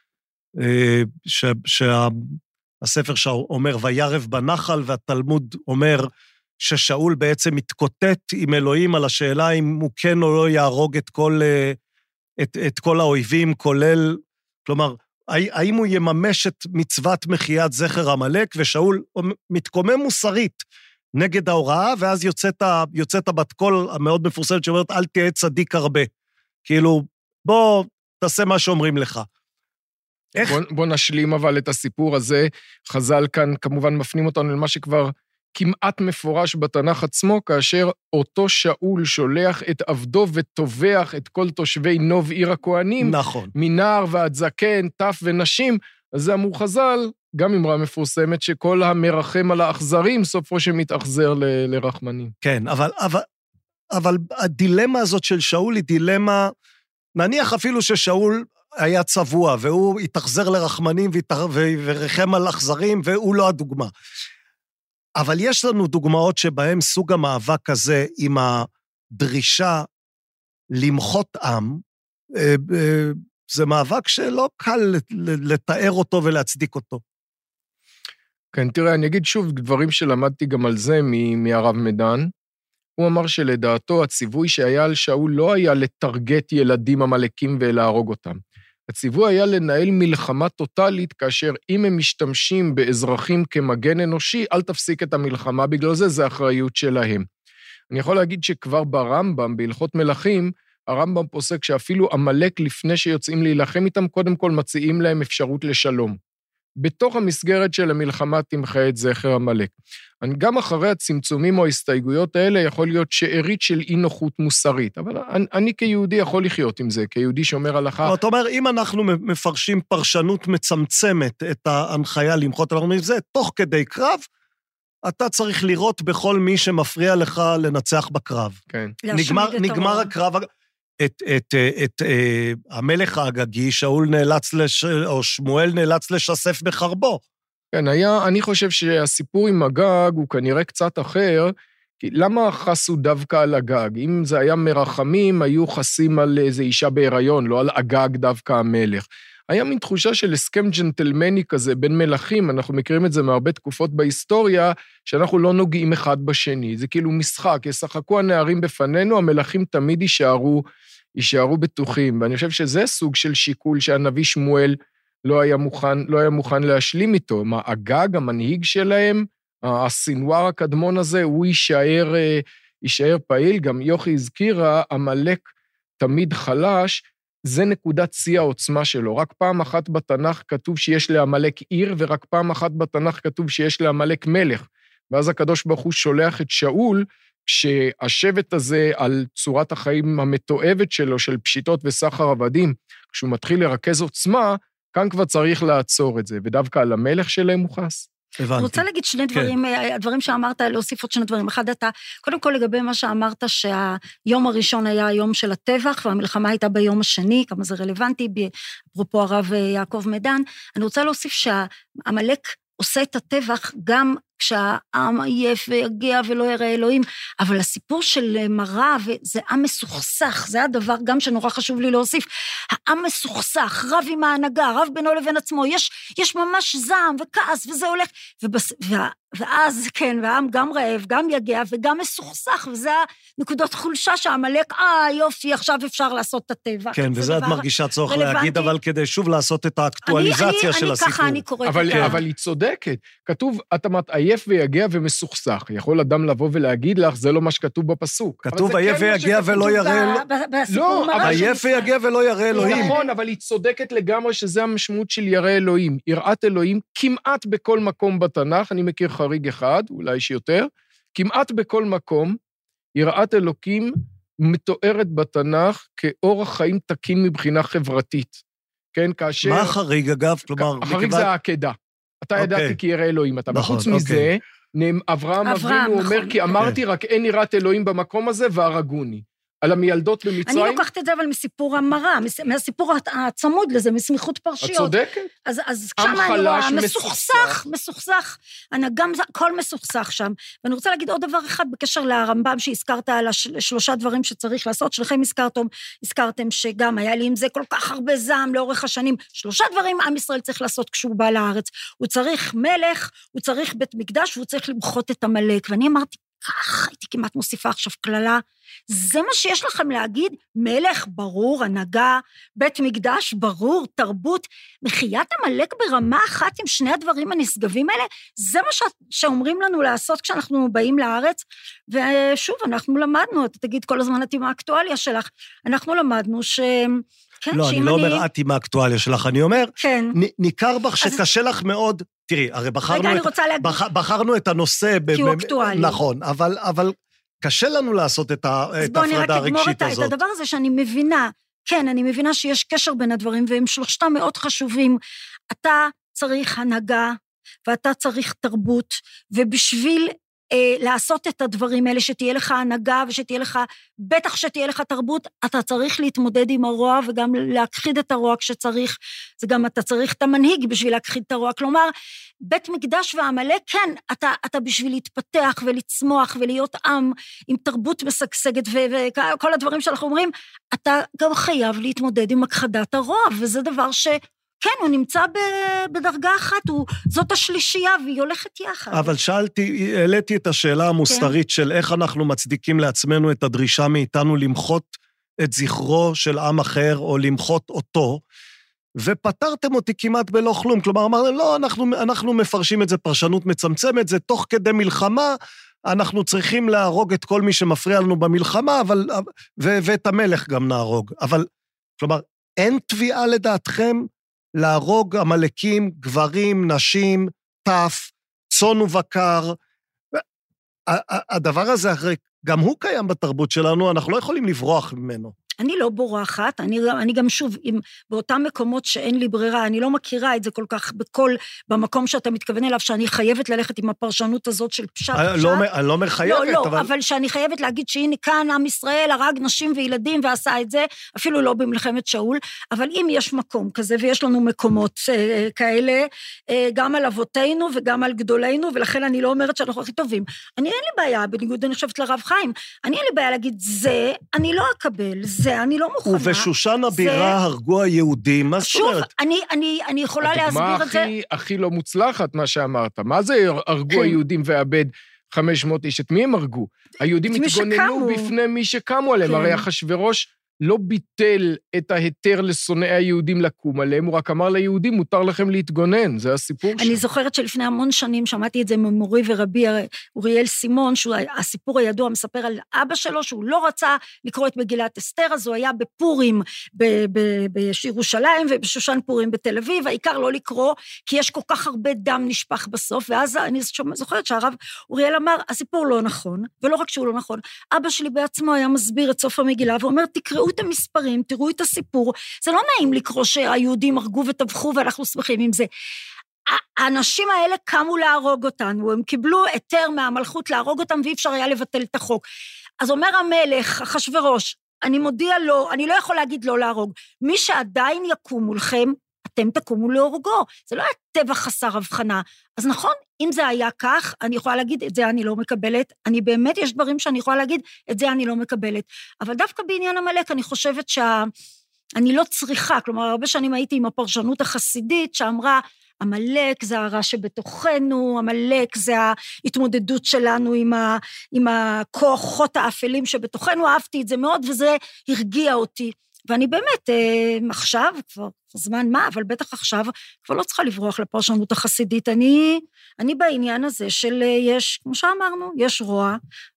ש, שהספר שאומר וירב בנחל, והתלמוד אומר ששאול בעצם מתקוטט עם אלוהים על השאלה אם הוא כן או לא יהרוג את כל, את, את כל האויבים, כולל, כלומר, האם הוא יממש את מצוות מחיית זכר המלך, ושאול מתקומם מוסרית נגד ההוראה, ואז יוצאת, יוצאת הבת קול המאוד מפורסמת שאומרת, אל תהיה צדיק הרבה. כאילו, בוא תעשה מה שאומרים לך. איך? בוא, בוא נשלים אבל את הסיפור הזה, חז"ל כאן כמובן מפנים אותנו למה שכבר כמעט מפורש בתנ"ך עצמו, כאשר אותו שאול שולח את עבדו וטובח את כל תושבי נוב עיר הכהנים, נכון. מנער ועד זקן, טף ונשים, אז זה אמרו חז"ל, גם אמרה מפורסמת, שכל המרחם על האכזרים, סופו שמתאכזר ל- לרחמנים. כן, אבל, אבל, אבל הדילמה הזאת של שאול היא דילמה, נניח אפילו ששאול היה צבוע, והוא התאכזר לרחמנים ורחם על אכזרים, והוא לא הדוגמה. אבל יש לנו דוגמאות שבהם סוג המאבק הזה, עם הדרישה למחות עם, זה מאבק שלא קל לתאר אותו ולהצדיק אותו. כן, תראה, אני אגיד שוב דברים שלמדתי גם על זה מהרב מדן. הוא אמר שלדעתו הציווי שהיה על שאול לא היה לתרגט ילדים המלאקים ולהרוג אותם. הציווי היה לנהל מלחמה טוטלית, כאשר אם הם משתמשים באזרחים כמגן אנושי, אל תפסיק את המלחמה, בגלל זה זה אחריות שלהם. אני יכול להגיד שכבר ברמב"ם, בהלכות מלכים, הרמב"ם פוסק שאפילו המלאק לפני שיוצאים להילחם איתם, קודם כל מציעים להם אפשרות לשלום. בתוך המסגרת של המלחמה תמחה את זכר המלאק. גם אחרי הצמצומים או ההסתייגויות האלה, יכול להיות שארית של אי נוחות מוסרית, אבל אני, אני כיהודי יכול לחיות עם זה, כיהודי שומר הלכה. זאת אומרת, אם אנחנו מפרשים פרשנות מצמצמת את ההנחיה למחות, אנחנו אומרים, זה תוך כדי קרב, אתה צריך לראות בכל מי שמפריע לך לנצח בקרב. כן. נגמר, נגמר הקרב, את, את, את, את המלך האגגי, שאול נאלץ, לש, או שמואל נאלץ לשסף בחרבו. כן, היה, אני חושב שהסיפור עם הגג הוא כנראה קצת אחר, כי למה חסו דווקא על הגג? אם זה היה מרחמים, היו חסים על איזו אישה בהיריון, לא על הגג דווקא המלך. היה מין תחושה של הסכם ג'נטלמני כזה בין מלכים, אנחנו מכירים את זה מהרבה תקופות בהיסטוריה, שאנחנו לא נוגעים אחד בשני, זה כאילו משחק, ישחקו הנערים בפנינו, המלכים תמיד יישארו, יישארו בטוחים, ואני חושב שזה סוג של שיקול שהנביא שמואל לא היה מוכן, לא היה מוכן להשלים איתו, מה הגג, המנהיג שלהם, הסינואר הקדמון הזה, הוא יישאר, יישאר פעיל, גם יוכי הזכירה, המלך תמיד חלש, זה נקודת שיא העוצמה שלו. רק פעם אחת בתנ"ך כתוב שיש לעמלק עיר, ורק פעם אחת בתנ"ך כתוב שיש לעמלק מלך. ואז הקדוש ברוך הוא שולח את שאול, כשהשבט הזה על צורת החיים המתועבת שלו, של פשיטות וסחר עבדים, כשהוא מתחיל לרכז עוצמה, כאן כבר צריך לעצור את זה, ודווקא על המלך שלהם הוא חס. הבנתי. אני רוצה להגיד שני דברים, כן. הדברים שאמרת, להוסיף עוד שני דברים. אחד, אתה, קודם כל לגבי מה שאמרת, שהיום הראשון היה היום של הטבח, והמלחמה הייתה ביום השני, כמה זה רלוונטי, אפרופו הרב יעקב מדן, אני רוצה להוסיף שהעמלק עושה את הטבח גם כשהעם עייף ויגע ולא יראה אלוהים, אבל הסיפור של מראה, זה עם מסוכסך, זה הדבר גם שנורא חשוב לי להוסיף, העם מסוכסך, רב עם ההנהגה, רב בינו לבין עצמו, יש, יש ממש זעם וכעס, וזה הולך, ובס, וה, ואז, כן, והעם גם רעב, גם יגע, וגם מסוכסך, וזה הנקודות חולשה שהעמלק, אה, יופי, עכשיו אפשר לעשות את הטבע. כן, וזה את מרגישה צורך להגיד, אבל כדי שוב לעשות את האקטואליזציה אני, של אני, הסיפור. אני ככה אני קוראת אבל, את זה. אבל היא צודקת. כתוב, את אמרת, עייף ויגע ומסוכסך. יכול אדם לבוא ולהגיד לך, זה לא מה שכתוב בפסוק. כתוב, עייף ויגע ולא יראה... לא, עייף ויגע ולא יראה אלוהים. נכון, אבל היא צודקת לגמרי שזה המשמעות של יראה אלוהים. יראת אלוהים כמעט בכל מקום בתנ"ך, אני מכיר חריג אחד, אולי שיותר, כמעט בכל מקום, יראת אלוקים מתוארת בתנ"ך כאורח חיים תקין מבחינה חברתית. כן, כאשר... מה החריג, אגב? כלומר... החריג זה העקדה. אתה ידעתי כי יראה אלוהים אתה. בחוץ מזה, אברהם אבינו אומר, כי אמרתי רק אין יראת אלוהים במקום הזה, והרגוני. על המילדות במצרים. אני לוקחת את זה אבל מסיפור המרה, מהסיפור הצמוד לזה, מסמיכות פרשיות. את צודקת. אז, אז שם אני רואה, מסוכסך, מסוכסך, גם כל מסוכסך שם. ואני רוצה להגיד עוד דבר אחד, בקשר לרמב"ם שהזכרת על השלושה דברים שצריך לעשות, שלכם הזכרתם, הזכרתם שגם היה לי עם זה כל כך הרבה זעם לאורך השנים, שלושה דברים עם ישראל צריך לעשות כשהוא בא לארץ. הוא צריך מלך, הוא צריך בית מקדש, והוא צריך למחות את עמלק. ואני אמרתי, כך, הייתי כמעט מוסיפה עכשיו כללה, זה מה שיש לכם להגיד, מלך ברור, הנהגה, בית מקדש ברור, תרבות, מחיית עמלק ברמה אחת עם שני הדברים הנשגבים האלה, זה מה ש... שאומרים לנו לעשות כשאנחנו באים לארץ, ושוב, אנחנו למדנו, אתה תגיד כל הזמן את עם האקטואליה שלך, אנחנו למדנו ש... כן, לא, אני לא אני... אומר את עם האקטואליה שלך, אני אומר, כן. נ... ניכר בך שקשה אז... לך מאוד, תראי, הרי בחרנו, רגע, את... בח... בחרנו את הנושא, כי הוא אקטואלי. נכון, אבל, אבל קשה לנו לעשות את ההפרדה הרגשית הזאת. את הדבר הזה שאני מבינה, כן, אני מבינה שיש קשר בין הדברים, והם שלושתם מאוד חשובים. אתה צריך הנהגה, ואתה צריך תרבות, ובשביל אה, לעשות את הדברים האלה, שתהיה לך הנהגה, ושתהיה לך, בטח שתהיה לך תרבות, אתה צריך להתמודד עם הרוע, וגם להכחיד את הרוע כשצריך, זה גם אתה צריך את המנהיג בשביל להכחיד את הרוע, כלומר, בית מקדש ועמלק, כן, אתה, אתה בשביל להתפתח ולצמוח ולהיות עם עם תרבות משגשגת וכל הדברים שאנחנו אומרים, אתה גם חייב להתמודד עם הכחדת הרוע, וזה דבר ש... כן, הוא נמצא בדרגה אחת, הוא, זאת השלישייה, והיא הולכת יחד. אבל שאלתי, העליתי את השאלה המוסרית כן. של איך אנחנו מצדיקים לעצמנו את הדרישה מאיתנו למחות את זכרו של עם אחר, או למחות אותו, ופתרתם אותי כמעט בלא כלום, כלומר, אמרנו, לא, אנחנו, אנחנו מפרשים את זה, פרשנות מצמצמת, זה תוך כדי מלחמה, אנחנו צריכים להרוג את כל מי שמפריע לנו במלחמה, אבל, ו, ואת המלך גם נהרוג. אבל, כלומר, אין תביעה לדעתכם להרוג עמלקים, גברים, נשים, טף, צאן ובקר. הדבר הזה, גם הוא קיים בתרבות שלנו, אנחנו לא יכולים לברוח ממנו. אני לא בורחת, אני, אני גם שוב, עם, באותם מקומות שאין לי ברירה, אני לא מכירה את זה כל כך בכל, במקום שאתה מתכוון אליו, שאני חייבת ללכת עם הפרשנות הזאת של פשט פשט. לא, אני לא אומר חייבת, לא, לא, אבל... אבל שאני חייבת להגיד שהנה כאן עם ישראל הרג נשים וילדים ועשה את זה, אפילו לא במלחמת שאול, אבל אם יש מקום כזה, ויש לנו מקומות אה, כאלה, אה, גם על אבותינו וגם על גדולינו, ולכן אני לא אומרת שאנחנו הכי טובים. אני אין לי בעיה, בניגוד אני חושבת לרב חיים, אני אין לי בעיה להגיד, זה אני לא אקבל, זה אני לא מוכנה. ובשושן הבירה הרגו היהודים, מה זאת אומרת? שוב, אני, אני, אני יכולה להסביר את זה. הדוגמה הכי, הכי לא מוצלחת, מה שאמרת. מה זה הרגו היהודים ואבד חמש מאות איש? את מי הם הרגו? היהודים התגוננו בפני מי שקמו עליהם. הרי אחשוורוש לא ביטל את ההיתר לשונאי היהודים לקום עליהם, הוא רק אמר ליהודים, מותר לכם להתגונן, זה הסיפור שלו. אני זוכרת שלפני המון שנים, שמעתי את זה ממורי ורבי אוריאל סימון, שהסיפור הידוע מספר על אבא שלו, שהוא לא רצה לקרוא את מגילת אסתר, אז הוא היה בפורים בירושלים, ובשושן פורים בתל אביב, העיקר לא לקרוא, כי יש כל כך הרבה דם נשפך בסוף, ואז אני זוכרת שהרב אוריאל אמר, הסיפור לא נכון, ולא רק שהוא לא נכון, אבא שלי בעצמו היה מסביר את סוף המגילה, ואומר, תקראו את המספרים, תראו את הסיפור, זה לא נעים לקרוא שהיהודים הרגו וטבחו, ואנחנו שמחים עם זה. האנשים האלה קמו להרוג אותנו, הם קיבלו היתר מהמלכות להרוג אותם, ואי אפשר היה לבטל את החוק. אז אומר המלך, אחשוורוש, אני מודיע לו, אני לא יכול להגיד לא להרוג, מי שעדיין יקום מולכם, אתם תקומו להורגו, זה לא היה טבח חסר הבחנה, אז נכון, אם זה היה כך, אני יכולה להגיד, את זה אני לא מקבלת, אני באמת, יש דברים שאני יכולה להגיד, את זה אני לא מקבלת, אבל דווקא בעניין המלך, אני חושבת שאני לא צריכה, כלומר, הרבה שנים הייתי עם הפרשנות החסידית, שאמרה, המלך זה הרע שבתוכנו, המלך זה ההתמודדות שלנו עם, ה, עם הכוחות האפלים שבתוכנו, אהבתי את זה מאוד, וזה הרגיע אותי, ואני באמת, עכשיו, כבר זמן מה, אבל בטח עכשיו, כבר לא צריכה לברוח לפרשנות החסידית, אני, אני בעניין הזה של יש, כמו שאמרנו, יש רוע,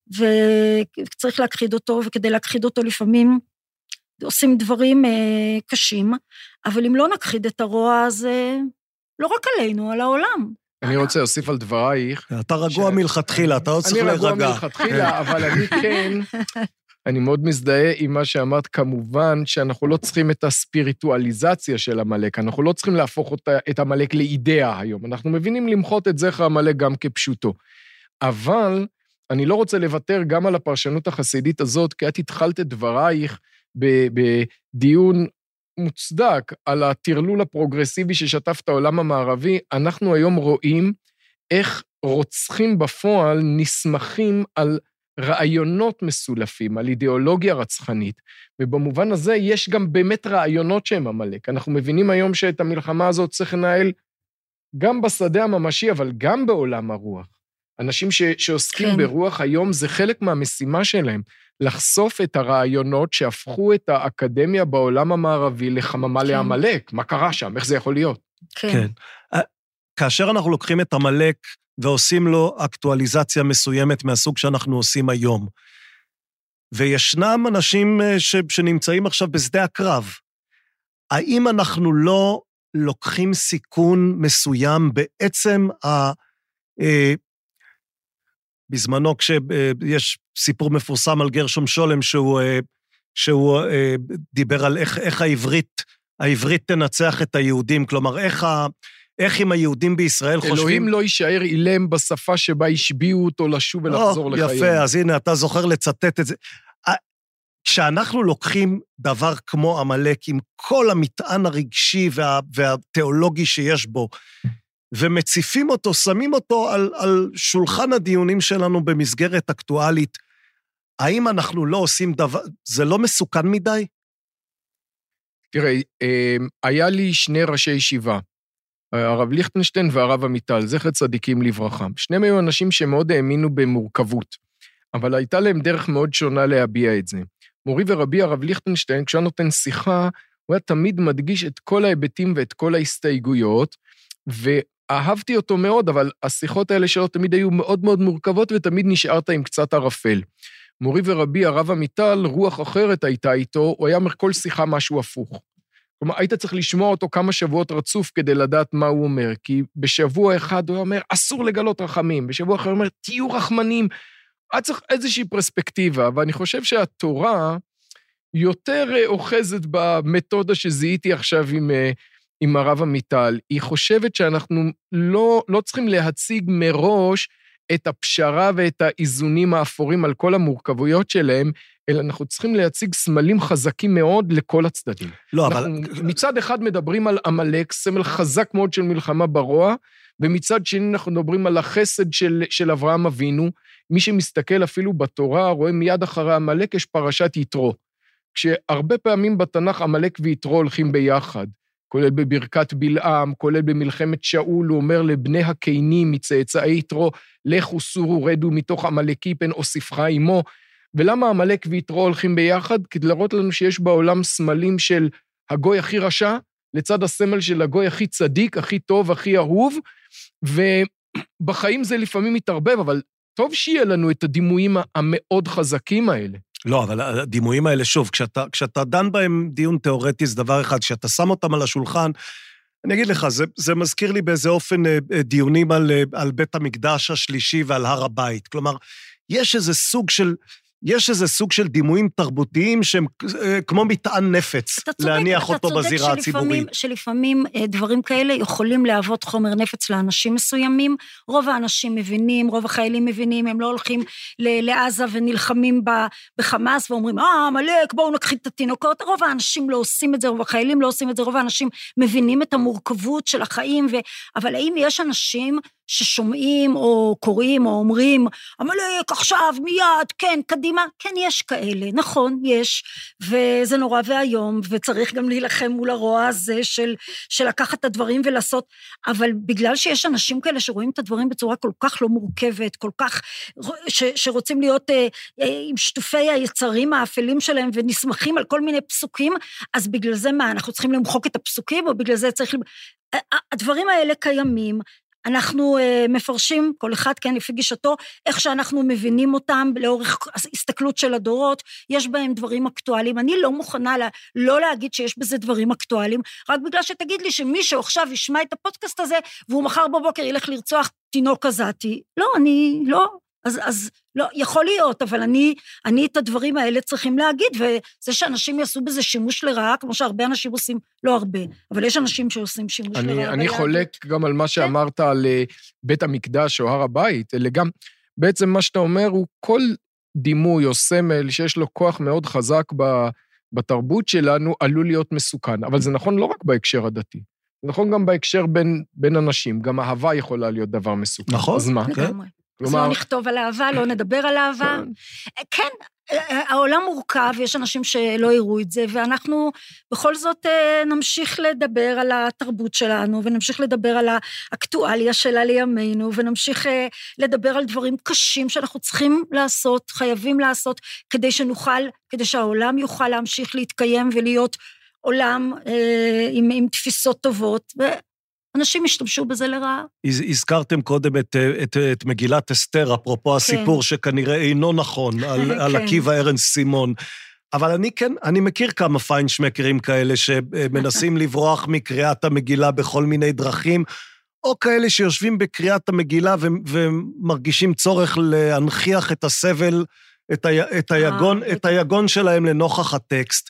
וצריך להכחיד אותו, וכדי להכחיד אותו לפעמים, עושים דברים קשים, אבל אם לא נכחיד את הרוע, אז לא רק עלינו, על העולם. אני רוצה להוסיף על דברייך. אתה רגוע מלכתחילה, אתה עוד צריך להירגע. אני רגוע מלכתחילה, אבל אני כן... אני מאוד מזדהה עם מה שאמרת, כמובן שאנחנו לא צריכים את הספיריטואליזציה של המלך, אנחנו לא צריכים להפוך אותה, את המלך לאידאה היום, אנחנו מבינים למחות את זכר המלך גם כפשוטו, אבל אני לא רוצה לוותר גם על הפרשנות החסידית הזאת, כי את התחלת את דברייך בדיון מוצדק על התרלול הפרוגרסיבי ששטף את העולם המערבי, אנחנו היום רואים איך רוצחים בפועל נסמכים על רעיונות מסולפים, על אידיאולוגיה רצחנית, ובמובן הזה יש גם באמת רעיונות שהם המלך. אנחנו מבינים היום שאת המלחמה הזאת צריך לנהל גם בשדה הממשי, אבל גם בעולם הרוח. אנשים ש, שעוסקים כן. ברוח היום, זה חלק מהמשימה שלהם, לחשוף את הרעיונות שהפכו את האקדמיה בעולם המערבי לחממה כן. להמלך. מה קרה שם? איך זה יכול להיות? כן. כן. כאשר אנחנו לוקחים את המלך, ועושים לו אקטואליזציה מסוימת מהסוג שאנחנו עושים היום. וישנם אנשים ש, שנמצאים עכשיו בשדה הקרב. האם אנחנו לא לוקחים סיכון מסוים בעצם ה... אה, בזמנו כשיש סיפור מפורסם על גרשום שולם, שהוא, אה, שהוא אה, דיבר על איך, איך העברית, העברית תנצח את היהודים, כלומר איך ה... איך אם היהודים בישראל חושבים... אלוהים לא יישאר אילם בשפה שבה השביעו אותו לשוב ולחזור לחיים. יפה, אז הנה, אתה זוכר לצטט את זה. כשאנחנו לוקחים דבר כמו המלך, עם כל המטען הרגשי וה, והתיאולוגי שיש בו, ומציפים אותו, שמים אותו על, על שולחן הדיונים שלנו במסגרת אקטואלית, האם אנחנו לא עושים דבר... זה לא מסוכן מדי? תראה, היה לי שני ראשי ישיבה, הרב ליכטנשטיין והרב עמיטל, זכר צדיקים לברכה. שניהם היו אנשים שמאוד האמינו במורכבות, אבל הייתה להם דרך מאוד שונה להביע את זה. מורי ורבי הרב ליכטנשטיין, כשהוא נותן שיחה, הוא היה תמיד מדגיש את כל ההיבטים ואת כל ההסתייגויות, ואהבתי אותו מאוד, אבל השיחות האלה שלו תמיד היו מאוד מאוד מורכבות, ותמיד נשארת עם קצת ערפל. מורי ורבי הרב עמיטל, רוח אחרת הייתה איתו, הוא היה אומר כל שיחה משהו הפוך. כלומר, היית צריך לשמוע אותו כמה שבועות רצוף כדי לדעת מה הוא אומר, כי בשבוע אחד הוא אומר, אסור לגלות רחמים, בשבוע אחר הוא אומר, תהיו רחמנים, את צריך איזושהי פרספקטיבה, ואני חושב שהתורה יותר אוחזת במתודה שזיהיתי עכשיו עם, עם הרב עמיטל, היא חושבת שאנחנו לא, לא צריכים להציג מראש את הפשרה ואת האיזונים האפורים על כל המורכבויות שלהם, אלא אנחנו צריכים להציג סמלים חזקים מאוד לכל הצדדים. לא, אבל... מצד אחד מדברים על עמלק, סמל חזק מאוד של מלחמה ברוע, ומצד שני אנחנו מדברים על החסד של, של אברהם אבינו, מי שמסתכל אפילו בתורה, רואה מיד אחרי עמלק יש פרשת יתרו, כשהרבה פעמים בתנ"ך עמלק ויתרו הולכים ביחד, כולל בברכת בלעם, כולל במלחמת שאול, הוא אומר לבני הקיינים מצאצאי יתרו, לכו סורו רדו מתוך עמלקי פן אוסיפך עמו, ולמה עמלק ויתרו הולכים ביחד? כדי להראות לנו שיש בעולם סמלים של הגוי הכי רשע, לצד הסמל של הגוי הכי צדיק, הכי טוב, הכי אהוב, ובחיים זה לפעמים מתערבב, אבל טוב שיהיה לנו את הדימויים המאוד חזקים האלה. לא, אבל הדימויים האלה, שוב, כשאתה, כשאתה דן בהם דיון תיאורטי, זה דבר אחד, כשאתה שם אותם על השולחן, אני אגיד לך, זה, זה מזכיר לי באיזה אופן דיונים על, על בית המקדש השלישי ועל הר הבית. כלומר, יש איזה סוג של, יש איזה סוג של דימויים תרבותיים שהם כמו מטען נפץ, להניח אותו בזירה הציבורית. שלפעמים דברים כאלה יכולים להוות חומר נפץ לאנשים מסוימים, רוב האנשים מבינים, רוב החיילים מבינים, הם לא הולכים לעזה ונלחמים בחמאס ואומרים, אה, מלאק, בואו נקחית את התינוקות, רוב האנשים לא עושים את זה, רוב החיילים לא עושים את זה, רוב האנשים מבינים את המורכבות של החיים, ו... אבל האם יש אנשים ששומעים או קוראים או אומרים, המלאק עכשיו מיד, כן, קדימה, כן, יש כאלה, נכון, יש, וזה נורא והיום, וצריך גם להילחם מול הרוע הזה של, של לקחת את הדברים ולעשות, אבל בגלל שיש אנשים כאלה שרואים את הדברים בצורה כל כך לא מורכבת, כל כך, ש, שרוצים להיות אה, אה, עם שטופי היצרים האפלים שלהם, ונסמכים על כל מיני פסוקים, אז בגלל זה מה, אנחנו צריכים למחוק את הפסוקים, או בגלל זה צריך, הדברים האלה קיימים, אנחנו uh, מפרשים, כל אחד כן לפי גישתו, איך שאנחנו מבינים אותם לאורך הסתכלות של הדורות, יש בהם דברים אקטואליים, אני לא מוכנה לה, לא להגיד שיש בזה דברים אקטואליים, רק בגלל שתגיד לי שמישהו עכשיו ישמע את הפודקאסט הזה, והוא מחר בבוקר ילך לרצוח תינוק כזאתי, לא, אני לא, אז, אז לא, יכול להיות, אבל אני, אני את הדברים האלה צריכים להגיד, וזה שאנשים יעשו בזה שימוש לרעה, כמו שהרבה אנשים עושים, לא הרבה, אבל יש אנשים שעושים שימוש אני, לרעה. אני חולק גם על מה שאמרת על בית המקדש או הר הבית, אלא גם, בעצם מה שאתה אומר הוא כל דימוי או סמל שיש לו כוח מאוד חזק בתרבות שלנו, עלול להיות מסוכן, אבל זה נכון לא רק בהקשר הדתי, זה נכון גם בהקשר בין, בין אנשים, גם אהבה יכולה להיות דבר מסוכן. נכון. אז מה? לגמרי. אז לא נכתוב על אהבה, לא נדבר על אהבה. כן, העולם מורכב, יש אנשים שלא יראו את זה, ואנחנו בכל זאת נמשיך לדבר על התרבות שלנו, ונמשיך לדבר על האקטואליה שלה לימינו, ונמשיך לדבר על דברים קשים שאנחנו צריכים לעשות, חייבים לעשות, כדי שנוכל, כדי שהעולם יוכל להמשיך להתקיים ולהיות עולם עם, עם תפיסות טובות, ו... אנשים השתמשו בזה לרעה. הזכרתם קודם את, את, את מגילת אסתר, אפרופו כן. הסיפור שכנראה אינו נכון, על, כן. על עקיבא ארנס סימון. אבל אני כן, אני מכיר כמה פיינשמקרים כאלה שמנסים לברוח מקריאת המגילה בכל מיני דרכים, או כאלה שיושבים בקריאת המגילה ו, ומרגישים צורך להנכיח את הסבל, את, ה, את, היגון, את היגון שלהם לנוכח הטקסט.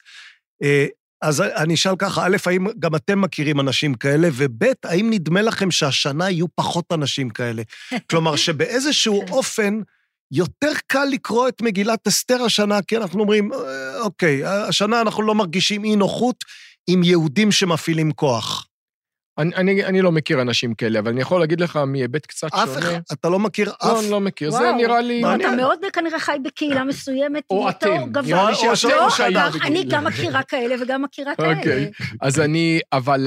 אז אני אשאל ככה, א', האם גם אתם מכירים אנשים כאלה, וב', האם נדמה לכם שהשנה יהיו פחות אנשים כאלה? כלומר, שבאיזשהו אופן יותר קל לקרוא את מגילת אסתר השנה, כי אנחנו אומרים, אוקיי, השנה אנחנו לא מרגישים אי נוחות עם יהודים שמפעילים כוח. אני, אני, אני לא מכיר אנשים כאלה, אבל אני יכול להגיד לך מהיבט קצת שונה. אף אחד, אתה לא מכיר אף... לא, אני לא מכיר, וואו, זה נראה לי... אתה מאוד כנראה חי בקהילה מסוימת. או אתם, נראה לי שאתם חיים בקהילה. אני גם מכירה כאלה וגם מכירה כאלה. אוקיי, אז אני, אבל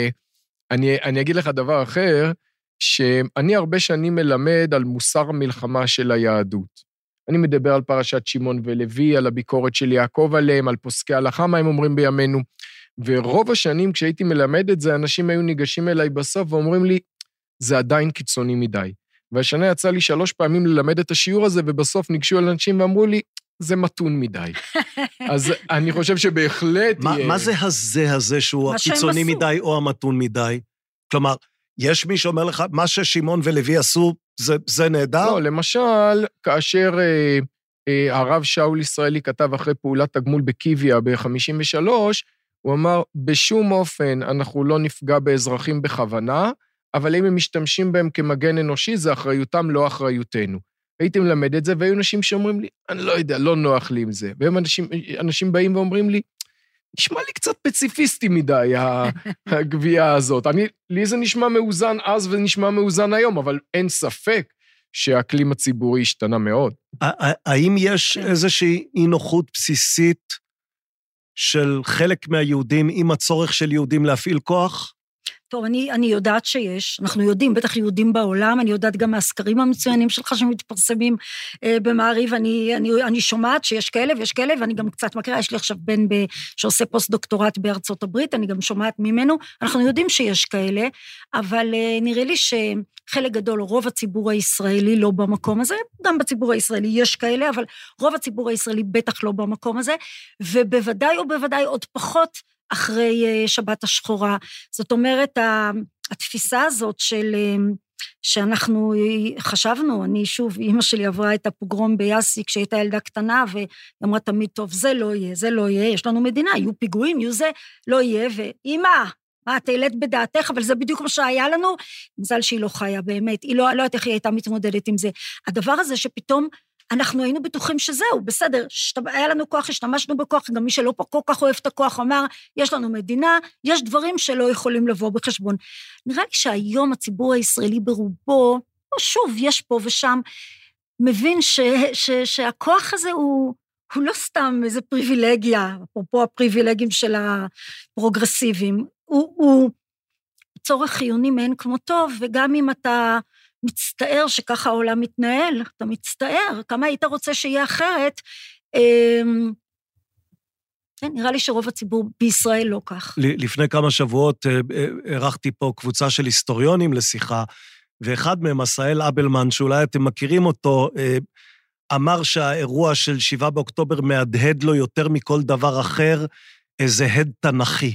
אני, אני אגיד לך דבר אחר, שאני הרבה שנים מלמד על מוסר המלחמה של היהדות. אני מדבר על פרשת שמעון ולוי, על הביקורת של יעקב עליהם, על פוסקי הלכה, מה הם אומרים בימינו. ורוב השנים כשהייתי מלמד את זה, אנשים היו ניגשים אליי בסוף ואומרים לי, זה עדיין קיצוני מדי. והשנה יצא לי שלוש פעמים ללמד את השיעור הזה, ובסוף ניגשו אל אנשים ואמרו לי, זה מתון מדי. אז אני חושב שבהחלט... מה, מה זה הזה הזה שהוא הקיצוני מדי או המתון מדי? כלומר, יש מי שאומר לך, מה ששמעון ולוי עשו, זה, זה נהדר? לא, למשל, כאשר אה, אה, הרב שאול ישראלי כתב אחרי פעולת תגמול בקיביה ב-חמישים ושלוש, הוא אמר, בשום אופן אנחנו לא נפגע באזרחים בכוונה, אבל אם הם משתמשים בהם כמגן אנושי, זה אחריותם, לא אחריותנו. הייתי מלמד את זה, והיו אנשים שאומרים לי, אני לא יודע, לא נוח לי עם זה. והם אנשים, אנשים באים ואומרים לי, נשמע לי קצת פציפיסטי מדי, הגבייה הזאת. אני, לי זה נשמע מאוזן אז ונשמע מאוזן היום, אבל אין ספק שהאקלים הציבורי השתנה מאוד. האם יש איזושהי אי נוחות בסיסית של חלק מהיהודים עם הצורך של יהודים להפעיל כוח? טוב, אני, אני יודעת שיש, אנחנו יודעים, בטח יהודים בעולם, אני יודעת גם מהסקרים המצוינים שלך שמתפרסמים אה, במעריב, אני, אני, אני שומעת שיש כאלה ויש כאלה, ואני גם קצת מכירה, יש לי עכשיו בן ב, שעושה פוסט דוקטורט בארצות הברית, אני גם שומעת ממנו, אנחנו יודעים שיש כאלה, אבל אה, נראה לי שחלק גדול, רוב הציבור הישראלי לא במקום הזה, גם בציבור הישראלי יש כאלה, אבל רוב הציבור הישראלי בטח לא במקום הזה, ובוודאי או בוודאי עוד פחות, אחרי שבת השחורה. זאת אומרת, התפיסה הזאת של, שאנחנו חשבנו, אני שוב, אמא שלי עברה את הפוגרום ביאסי, כשהייתה ילדה קטנה, והיא אמרה תמיד, טוב, זה לא יהיה, זה לא יהיה, יש לנו מדינה, יהיו פיגועים, יהיו זה, לא יהיה, ואמא, מה, את העלית בדעתך, אבל זה בדיוק מה שהיה לנו, מזל שהיא לא חיה באמת, היא לא, לא יודעת איך היא הייתה מתמודדת עם זה. הדבר הזה שפתאום, אנחנו היינו בטוחים שזהו, בסדר, היה לנו כוח, השתמשנו בכוח, גם מי שלא פה כל כך אוהב את הכוח, אמר, יש לנו מדינה, יש דברים שלא יכולים לבוא בחשבון. נראה לי שהיום הציבור הישראלי ברובו, שוב, יש פה ושם, מבין ש, ש, שהכוח הזה הוא, הוא לא סתם איזה פריבילגיה, אפרופו הפריבילגים של הפרוגרסיביים, הוא, הוא צורך חיוני מאין כמותו, וגם אם אתה מצטער שככה העולם מתנהל, אתה מצטער, כמה היית רוצה שיהיה אחרת, כן, נראה לי שרוב הציבור בישראל לא כך. לפני כמה שבועות ערכתי פה קבוצה של היסטוריונים לשיחה, ואחד מהם, עשאל אבלמן, שאולי אתם מכירים אותו, אמר שהאירוע של שבעה באוקטובר מהדהד לו יותר מכל דבר אחר, איזה הד תנכי.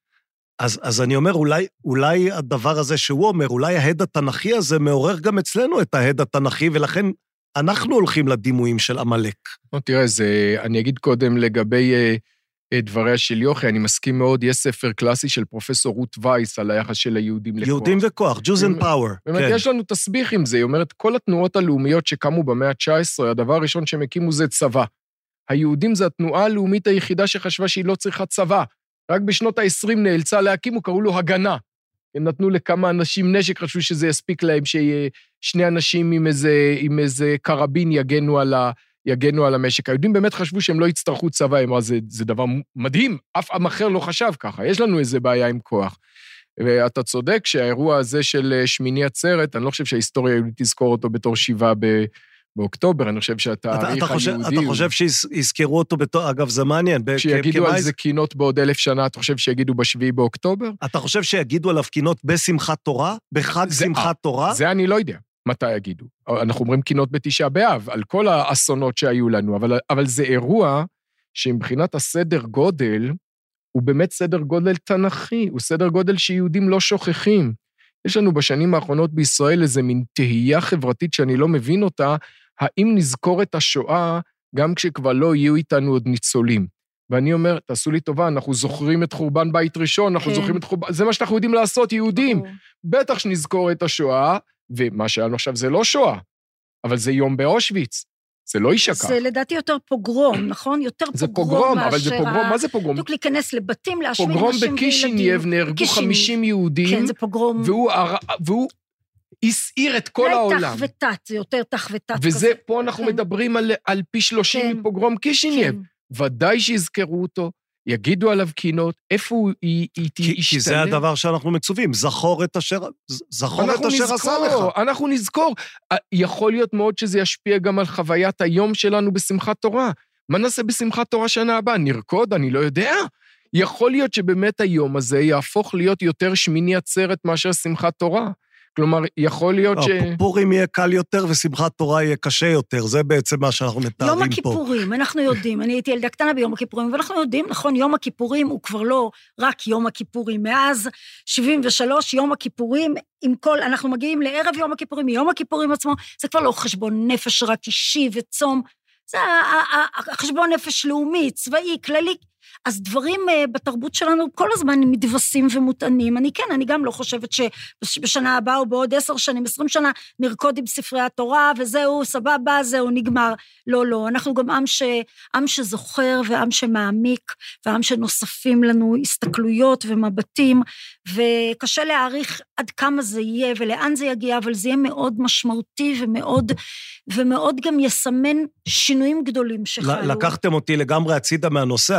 אז, אז אני אומר, אולי, אולי הדבר הזה שהוא אומר, אולי ההד התנכי הזה מעורר גם אצלנו את ההד התנכי, ולכן אנחנו הולכים לדימויים של עמלק. לא, תראה, זה, אני אגיד קודם לגבי אה, דבריה של יוכי, אני מסכים מאוד, יש ספר קלאסי של פרופסור רות וייס, על היחס של היהודים לכוח. יהודים וכוח, Jews and Power. באמת, כן. יש לנו תסביך עם זה, היא אומרת, כל התנועות הלאומיות שקמו במאה ה-תשע עשרה, הדבר הראשון שהם הקימו זה צבא. היהודים זה התנועה הלאומית היחידה שחשבה שהיא לא צריכה צבא. רק בשנות ה-עשרים נאלצה להקים, הוא קראו לו הגנה. הם נתנו לכמה אנשים נשק, חשבו שזה יספיק להם, ששני אנשים עם איזה, עם איזה קרבין יגנו על, ה, יגנו על המשק. היהודים באמת חשבו שהם לא יצטרכו צבא, הם אמרו, זה, זה דבר מדהים, אף עם אחר לא חשב ככה, יש לנו איזה בעיה עם כוח. ואתה צודק שהאירוע הזה של שמיני עצרת, אני לא חושב שההיסטוריה היהודית תזכור אותו בתור שבעה ב... באוקטובר, אני חושב שהתאריך היהודי... אתה חושב שיזכרו אותו בתור... אגב, זה מעניין. שיגידו על זה קינות בעוד אלף שנה, אתה חושב שיגידו בשביעי באוקטובר? אתה חושב שיגידו עליו קינות בשמחת תורה? בחג שמחת תורה? זה אני לא יודע. מתי יגידו? אנחנו אומרים קינות בתשעה באב, על כל האסונות שהיו לנו, אבל, אבל זה אירוע שמבחינת הסדר גודל, הוא באמת סדר גודל תנכי, הוא סדר גודל שיהודים לא שוכחים. יש לנו בשנים האחרונות בישראל איזה מין תהייה חברתית שאני לא מבין אותה, האם נזכור את השואה גם כשכבר לא יהיו איתנו עוד ניצולים. ואני אומר, תעשו לי טובה, אנחנו זוכרים את חורבן בית ראשון, אנחנו כן. זוכרים את חורבן, זה מה שאנחנו יודעים לעשות, יהודים. או. בטח שנזכור את השואה, ומה שלנו עכשיו זה לא שואה, אבל זה יום באושוויץ. זה לא יישכח. זה לדעתי יותר פוגרום, נכון? יותר זה פוגרום. פוגרום, אבל זה פוגרום, מה זה פוגרום? בדיוק להיכנס לבתים, להשמיד נשים וילדים. פוגרום בקישינייב נהרגו חמישים יהודים. כן, זה פוגרום. והוא הסעיר את כל העולם. תח ותת, זה יותר תח ותת. וזה, פה אנחנו מדברים על פי שלושים מפוגרום קישינייב. ודאי שיזכרו אותו, יגידו עליו קינות, איפה הוא ישתנה? כי זה הדבר שאנחנו מצווים, זכור את אשר, זכור את אשר עשה לך. אנחנו נזכור. יכול להיות מאוד שזה ישפיע גם על חוויית היום שלנו בשמחת תורה. מה נעשה בשמחת תורה שנה הבאה? נרקוד? אני לא יודע. יכול להיות שבאמת היום הזה יהפוך להיות יותר שמיני עצרת מאשר שמחת תורה. כלומר, יכול להיות ש... פורים יהיה קל יותר ושמחת תורה יהיה קשה יותר, זה בעצם מה שאנחנו מתארים פה. יום הכיפורים, אנחנו יודעים, אני הייתי ילדה קטנה ביום הכיפורים, ואנחנו יודעים, נכון, יום הכיפורים הוא כבר לא רק יום הכיפורים, מאז שבעים ושלוש יום הכיפורים, עם כל, אנחנו מגיעים לערב יום הכיפורים, מיום הכיפורים עצמו, זה כבר לא חשבון נפש רק אישי וצום, זה החשבון נפש לאומי, צבאי, כללי, אז דברים בתרבות שלנו כל הזמן מתווסים ומותנים. אני כן, אני גם לא חושבת שבשנה הבאה או בעוד עשר שנים, עשרים שנה, נרקוד עם ספרי התורה, וזהו, סבבה, זהו, נגמר. לא, לא, אנחנו גם עם, ש, עם שזוכר, ועם שמעמיק, ועם שנוספים לנו הסתכלויות ומבטים, וקשה להעריך עד כמה זה יהיה, ולאן זה יגיע, אבל זה יהיה מאוד משמעותי, ומאוד, ומאוד גם יסמן שינויים גדולים שחלו. לקחתם אותי לגמרי הצידה מהנושא, אבל את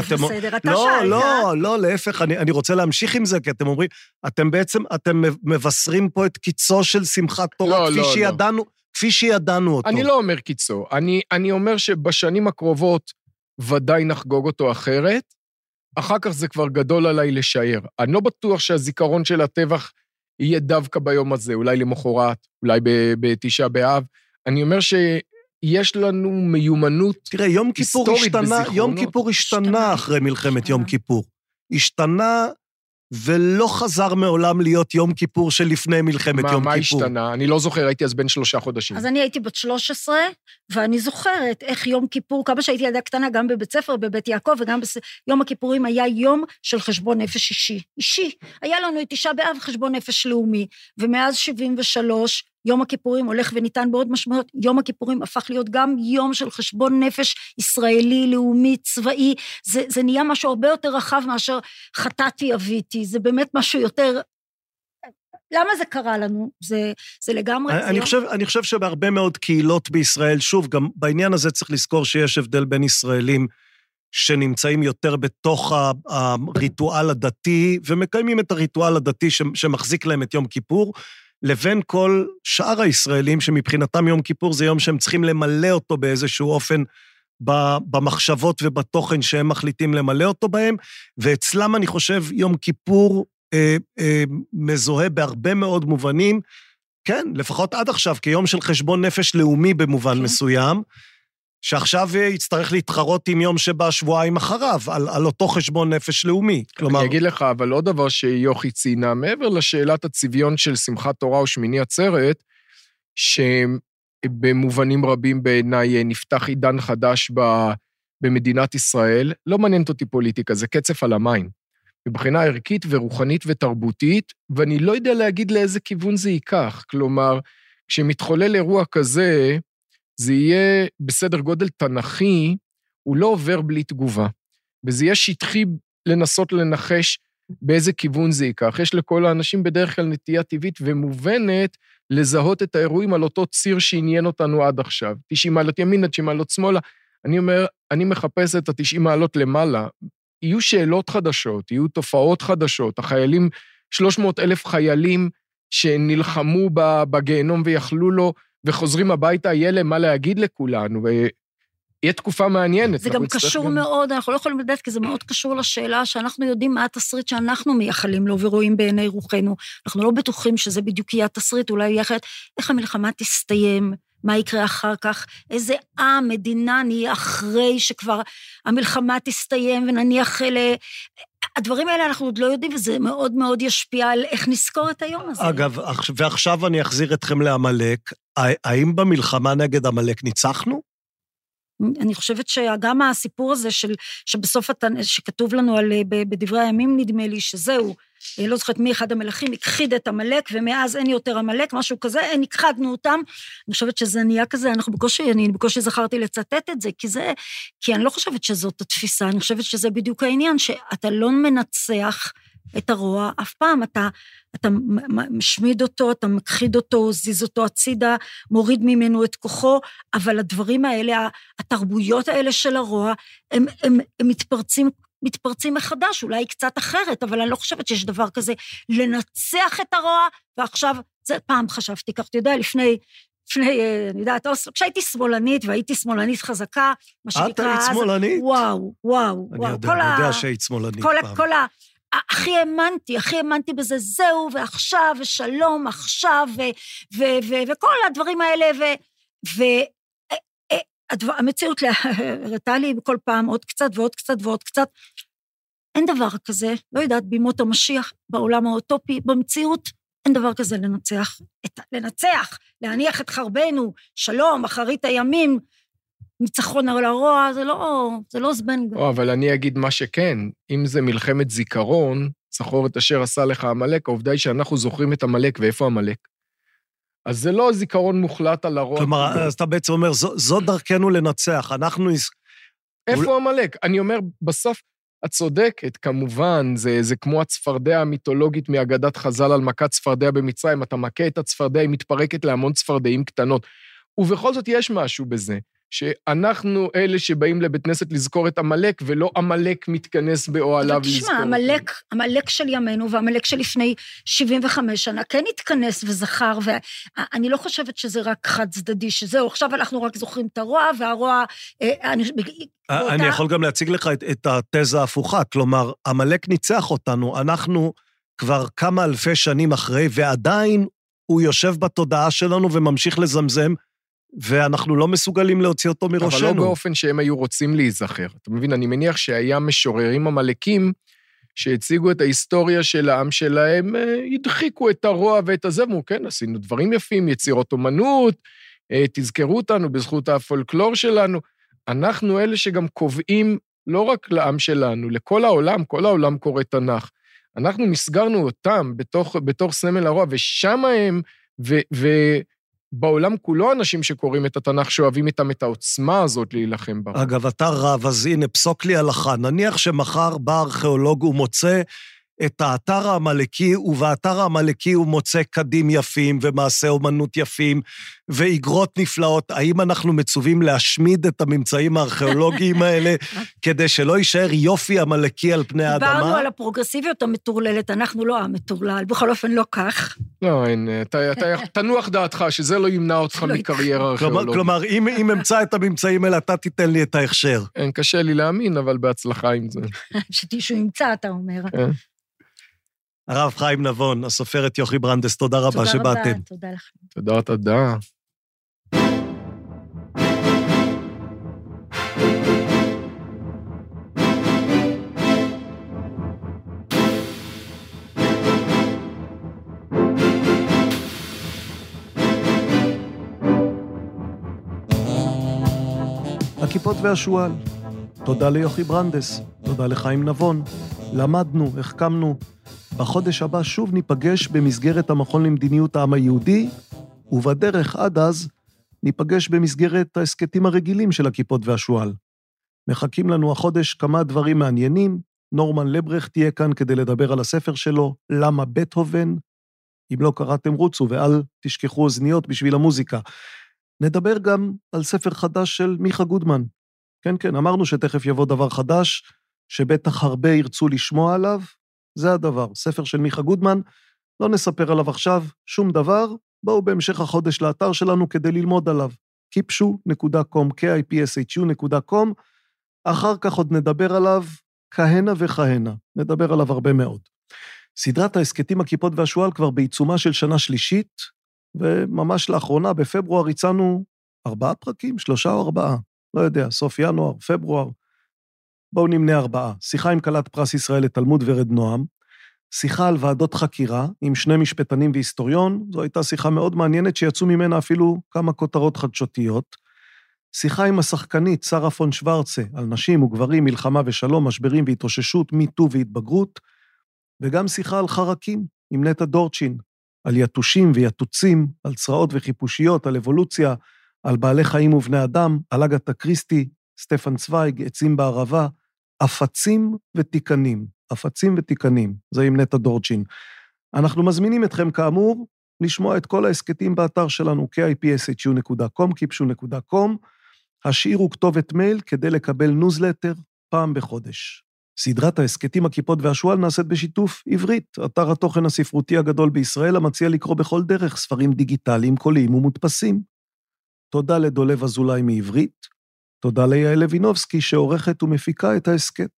אתם... בסדר, אתה לא, שאלת. לא, לא, להפך, אני, אני רוצה להמשיך עם זה, כי אתם אומרים, אתם בעצם, אתם מבשרים פה את קיצו של שמחת תורה, לא, כפי לא, שידענו, לא. כפי שידענו אותו. אני לא אומר קיצו, אני, אני אומר שבשנים הקרובות ודאי נחגוג אותו אחרת, אחר כך זה כבר גדול עליי לשער. אני לא בטוח שהזיכרון של הטבח יהיה דווקא ביום הזה, אולי למחרת, אולי בתשעה באב. אני אומר שיש לנו מיומנות תראה, יום כיפור השתנה, יום כיפור השתנה אחרי מלחמת יום כיפור. השתנה ולא חזר מעולם להיות יום כיפור של לפני מלחמת יום כיפור. מה השתנה? אני לא זוכר, הייתי אז בין שלושה חודשים. אז אני הייתי בת שלוש עשרה, ואני זוכרת איך יום כיפור, כמה שהייתי ילדה קטנה, גם בבית ספר, בבית יעקב, וגם ביום הכיפורים היה יום של חשבון נפש אישי. אישי. היה לנו את תשעה באב חשבון נפש לאומי, ומאז שבעים ושלוש, יום הכיפורים הולך וניתן בעוד משמעות, יום הכיפורים הפך להיות גם יום של חשבון נפש ישראלי, לאומי, צבאי, זה, זה נהיה משהו הרבה יותר רחב מאשר חטאתי אביתי, זה באמת משהו יותר... למה זה קרה לנו? זה, זה לגמרי... אני, אני, חושב, אני חושב שבהרבה מאוד קהילות בישראל, שוב, גם בעניין הזה צריך לזכור שיש הבדל בין ישראלים שנמצאים יותר בתוך הריטואל הדתי, ומקיימים את הריטואל הדתי שמחזיק להם את יום כיפור, לבין כל שאר הישראלים שמבחינתם יום כיפור זה יום שהם צריכים למלא אותו באיזשהו אופן במחשבות ובתוכן שהם מחליטים למלא אותו בהם, ואצלם אני חושב יום כיפור אה, אה, מזוהה בהרבה מאוד מובנים, כן, לפחות עד עכשיו, כיום של חשבון נפש לאומי במובן כן. מסוים, שעכשיו יצטרך להתחרות עם יום שבא שבועיים אחריו, על, על אותו חשבון נפש לאומי. כלומר... אני אגיד לך, אבל עוד דבר שיוכי ציינה, מעבר לשאלת הצביון של שמחת תורה או שמיני עצרת, שבמובנים רבים בעיניי נפתח עידן חדש במדינת ישראל, לא מעניינת אותי פוליטיקה, זה קצף על המים. מבחינה ערכית ורוחנית ותרבותית, ואני לא יודע להגיד לאיזה כיוון זה ייקח. כלומר, כשמתחולל אירוע כזה, זה יהיה בסדר גודל תנכי, הוא לא עובר בלי תגובה. וזה יהיה שטחי לנסות לנחש באיזה כיוון זה ייקח. יש לכל האנשים בדרך כלל נטייה טבעית ומובנת לזהות את האירועים על אותו ציר שעניין אותנו עד עכשיו. תשעים מעלות ימינה, תשעים מעלות שמאלה. אני אומר, אני מחפש את התשעים מעלות למעלה. יהיו שאלות חדשות, יהיו תופעות חדשות. החיילים, שלוש מאות אלף חיילים שנלחמו בגיהנום ויכלו לו, וחוזרים הביתה, יהיה להם מה להגיד לכולנו, ויהיה תקופה מעניינת. זה גם קשור גם... מאוד, אנחנו לא יכולים לדעת, כי זה מאוד קשור לשאלה שאנחנו יודעים מה התסריט שאנחנו מייחלים לו ורואים בעיני רוחנו. אנחנו לא בטוחים שזה בדיוק יהיה התסריט, אולי יהיה אחרת, איך המלחמה תסתיים, מה יקרה אחר כך, איזה עם, מדינה נהיה אחרי שכבר המלחמה תסתיים, ונניח אלה... הדברים האלה אנחנו עוד לא יודעים, וזה מאוד מאוד ישפיע על איך נזכור את היום הזה. אגב, ועכשיו אני אחזיר אתכם לעמלק, האם במלחמה נגד עמלק ניצחנו? אני חושבת שגם הסיפור הזה של, שבסוף שכתוב לנו על, בדברי הימים נדמה לי שזהו, לא זוכרת מי אחד המלכים, הכחיד את עמלק, ומאז אין יותר עמלק, משהו כזה, אין, הכחדנו אותם, אני חושבת שזה נהיה כזה, אנחנו בקושי, אני בקושי זכרתי לצטט את זה, כי זה, כי אני לא חושבת שזאת התפיסה, אני חושבת שזה בדיוק העניין, שאתה לא מנצח את הרוע, אף פעם אתה, אתה משמיד אותו, אתה מכחיד אותו, זיז אותו הצידה, מוריד ממנו את כוחו, אבל הדברים האלה, התרבויות האלה של הרוע, הם, הם, הם מתפרצים, מתפרצים מחדש, אולי קצת אחרת, אבל אני לא חושבת שיש דבר כזה, לנצח את הרוע, ועכשיו, זה פעם חשבתי, כך אתה יודע, לפני, לפני, אני יודעת, כשהייתי שמאלנית, והייתי שמאלנית חזקה, מה שנקרא... את היית שמאלנית? וואו, וואו. אני יודע, אני יודע שהיית שמאלנית פעם. כל ה... הכי האמנתי, הכי האמנתי בזה, זהו, ועכשיו, ושלום, עכשיו, וכל הדברים האלה, והמציאות הראתה לי בכל פעם עוד קצת ועוד קצת ועוד קצת, אין דבר כזה, לא יודעת, בימות המשיח, בעולם האוטופי, במציאות, אין דבר כזה לנצח, לנצח, להניח את חרבנו, שלום, אחרית הימים, ניצחון על הרוע, זה לא, זה לא זבנג. או, אבל אני אגיד מה שכן, אם זה מלחמת זיכרון, זכור את אשר עשה לך עמלק, העובדה היא שאנחנו זוכרים את עמלק, ואיפה עמלק? אז זה לא זיכרון מוחלט על הרוע. כלומר, אז אתה בעצם אומר, זו, זו דרכנו לנצח, אנחנו... איפה עמלק? אני אומר, בסוף, את צודקת, כמובן, זה, זה כמו הצפרדע המיתולוגית מאגדת חז"ל על מכת צפרדע במצרים, אתה מכה את הצפרדע, היא מתפרקת להמון צפרדעים קטנות, ובכל זאת יש משהו בזה. שאנחנו אלה שבאים לבית כנסת לזכור את המלאק, ולא המלאק מתכנס באוהליו לזכור. תשמע, המלאק, המלאק של ימינו, והמלאק של לפני שבעים וחמש שנה, כן התכנס וזכר, ואני לא חושבת שזה רק חד צדדי, שזהו, עכשיו אנחנו רק זוכרים את הרוע, והרוע... אני, אני יכול גם להציג לך את, את התזה ההפוכה, כלומר, המלאק ניצח אותנו, אנחנו כבר כמה אלפי שנים אחרי, ועדיין הוא יושב בתודעה שלנו וממשיך לזמזם, ואנחנו לא מסוגלים להוציא אותו מראשנו. אבל לא באופן שהם היו רוצים להיזכר. אתה מבין, אני מניח שהיה משוררים המלאקים, שהציגו את ההיסטוריה של העם שלהם, הדחיקו את הרוע ואת הזמו, כן, עשינו דברים יפים, יצירות אומנות, תזכרו אותנו בזכות הפולקלור שלנו, אנחנו אלה שגם קובעים לא רק לעם שלנו, לכל העולם, כל העולם קורא תנ"ך. אנחנו מסגרנו אותם בתוך, בתוך סמל הרוע, ושם הם, ו, ובעולם כולו אנשים שקוראים את התנ"ך, שאוהבים איתם את העוצמה הזאת להילחם בה. אגב, אתה רב, אז הנה, פסוק לי הלכה. נניח שמחר בא ארכיאולוג ומוצא את האתר העמלקי, ובאתר העמלקי הוא מוצא קדים יפים, ומעשי אומנות יפים, ואיגרות נפלאות. האם אנחנו מצווים להשמיד את הממצאים הארכיאולוגיים האלה, כדי שלא יישאר יופי עמלקי על פני האדמה? דיברנו על הפרוגרסיביות המטורללת, אנחנו לא המטורלל, בכל אופן לא כך. לא, אין, אתה, אתה, תנוח דעתך, שזה לא ימנע אותך מקריירה ארכיאולוגית. כלומר, אם, אם אמצא את הממצאים האלה, אתה תיתן לי את ההכשר. אין, קשה לי להאמין, אבל בהצלחה עם זה. שתישהו ימצא, אתה אומר. הרב חיים נבון, הסופרת יוכי ברנדס, תודה רבה שבאתם. תודה רבה, תודה לכם. תודה, תודה. הכיפות והשואל. תודה ליוכי ברנדס, תודה לחיים נבון. למדנו, החכמנו. בחודש הבא שוב ניפגש במסגרת המכון למדיניות העם היהודי, ובדרך עד אז ניפגש במסגרת העסקטים הרגילים של הכיפות והשואל. מחכים לנו החודש כמה דברים מעניינים, נורמן לברכט תהיה כאן כדי לדבר על הספר שלו, למה בטהובן, אם לא קראתם רוצו ואל תשכחו אוזניות בשביל המוזיקה. נדבר גם על ספר חדש של מיכה גודמן. כן, כן, אמרנו שתכף יבוא דבר חדש, שבטח הרבה ירצו לשמוע עליו, זה הדבר, ספר של מיכה גודמן, לא נספר עליו עכשיו שום דבר, בואו בהמשך החודש לאתר שלנו כדי ללמוד עליו, קיפשו נקודה קום, קיי איי פי אס אייץ' יו נקודה קום, אחר כך עוד נדבר עליו כהנה וכהנה, נדבר עליו הרבה מאוד. סדרת העסקטים הכיפות והשואל כבר בעיצומה של שנה שלישית, וממש לאחרונה בפברואר הצענו ארבעה פרקים, שלושה או ארבעה, לא יודע, סוף ינואר, פברואר, בואו נמנה ארבעה. שיחה עם כלת פרס ישראל לתלמוד ורד נועם, שיחה על ועדות חקירה עם שני משפטנים והיסטוריון, זו הייתה שיחה מאוד מעניינת שיצאו ממנה אפילו כמה כותרות חדשותיות, שיחה עם השחקנית שרה פון שוורצה על נשים וגברים, מלחמה ושלום, משברים והתאוששות, מיטו והתבגרות, וגם שיחה על חרקים עם נטע דורצ'ין, על יתושים ויתוצים, על צרעות וחיפושיות, על אבולוציה, על בעלי חיים ובני אדם, על אגתה קריסטי, סטפן צוויג, עצים בערבה, אפצים ותיקנים, אפצים ותיקנים, זה עם נטע דורצ'ין. אנחנו מזמינים אתכם כאמור, לשמוע את כל העסקטים באתר שלנו, קיי איי פי אס אייץ' יו נקודה קום, קיפשו נקודה קום, השאירו כתובת מייל כדי לקבל ניוזלטר פעם בחודש. סדרת העסקטים הכיפות והשואל נעשית בשיתוף עברית, אתר התוכן הספרותי הגדול בישראל, המציע לקרוא בכל דרך ספרים דיגיטליים, קוליים ומודפסים. תודה לדולב אזולאי מעברית, תודה ליעל לוינובסקי שעורכת ומפיקה את העסקט.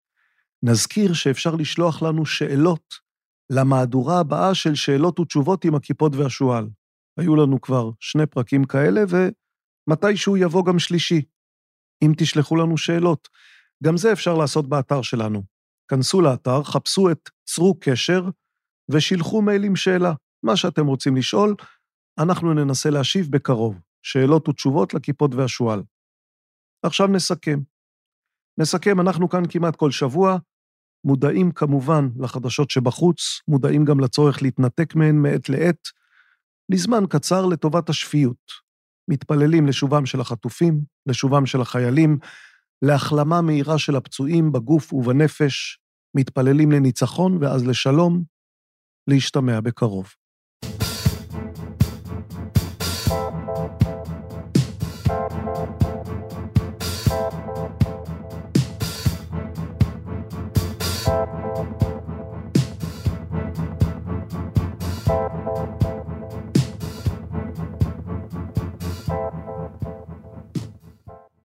נזכיר שאפשר לשלוח לנו שאלות למהדורה הבאה של שאלות ותשובות עם הכיפות והשואל. היו לנו כבר שני פרקים כאלה, ומתישהו יבוא גם שלישי, אם תשלחו לנו שאלות. גם זה אפשר לעשות באתר שלנו. כנסו לאתר, חפשו את צרו קשר, ושילחו מייל עם שאלה. מה שאתם רוצים לשאול, אנחנו ננסה להשיב בקרוב. שאלות ותשובות לכיפות והשואל. עכשיו נסכם. נסכם, אנחנו כאן כמעט כל שבוע, מודעים כמובן לחדשות שבחוץ, מודעים גם לצורך להתנתק מהן מעת לעת, לזמן קצר לטובת השפיות. מתפללים לשובם של החטופים, לשובם של החיילים, להחלמה מהירה של הפצועים בגוף ובנפש, מתפללים לניצחון ואז לשלום, להשתמע בקרוב.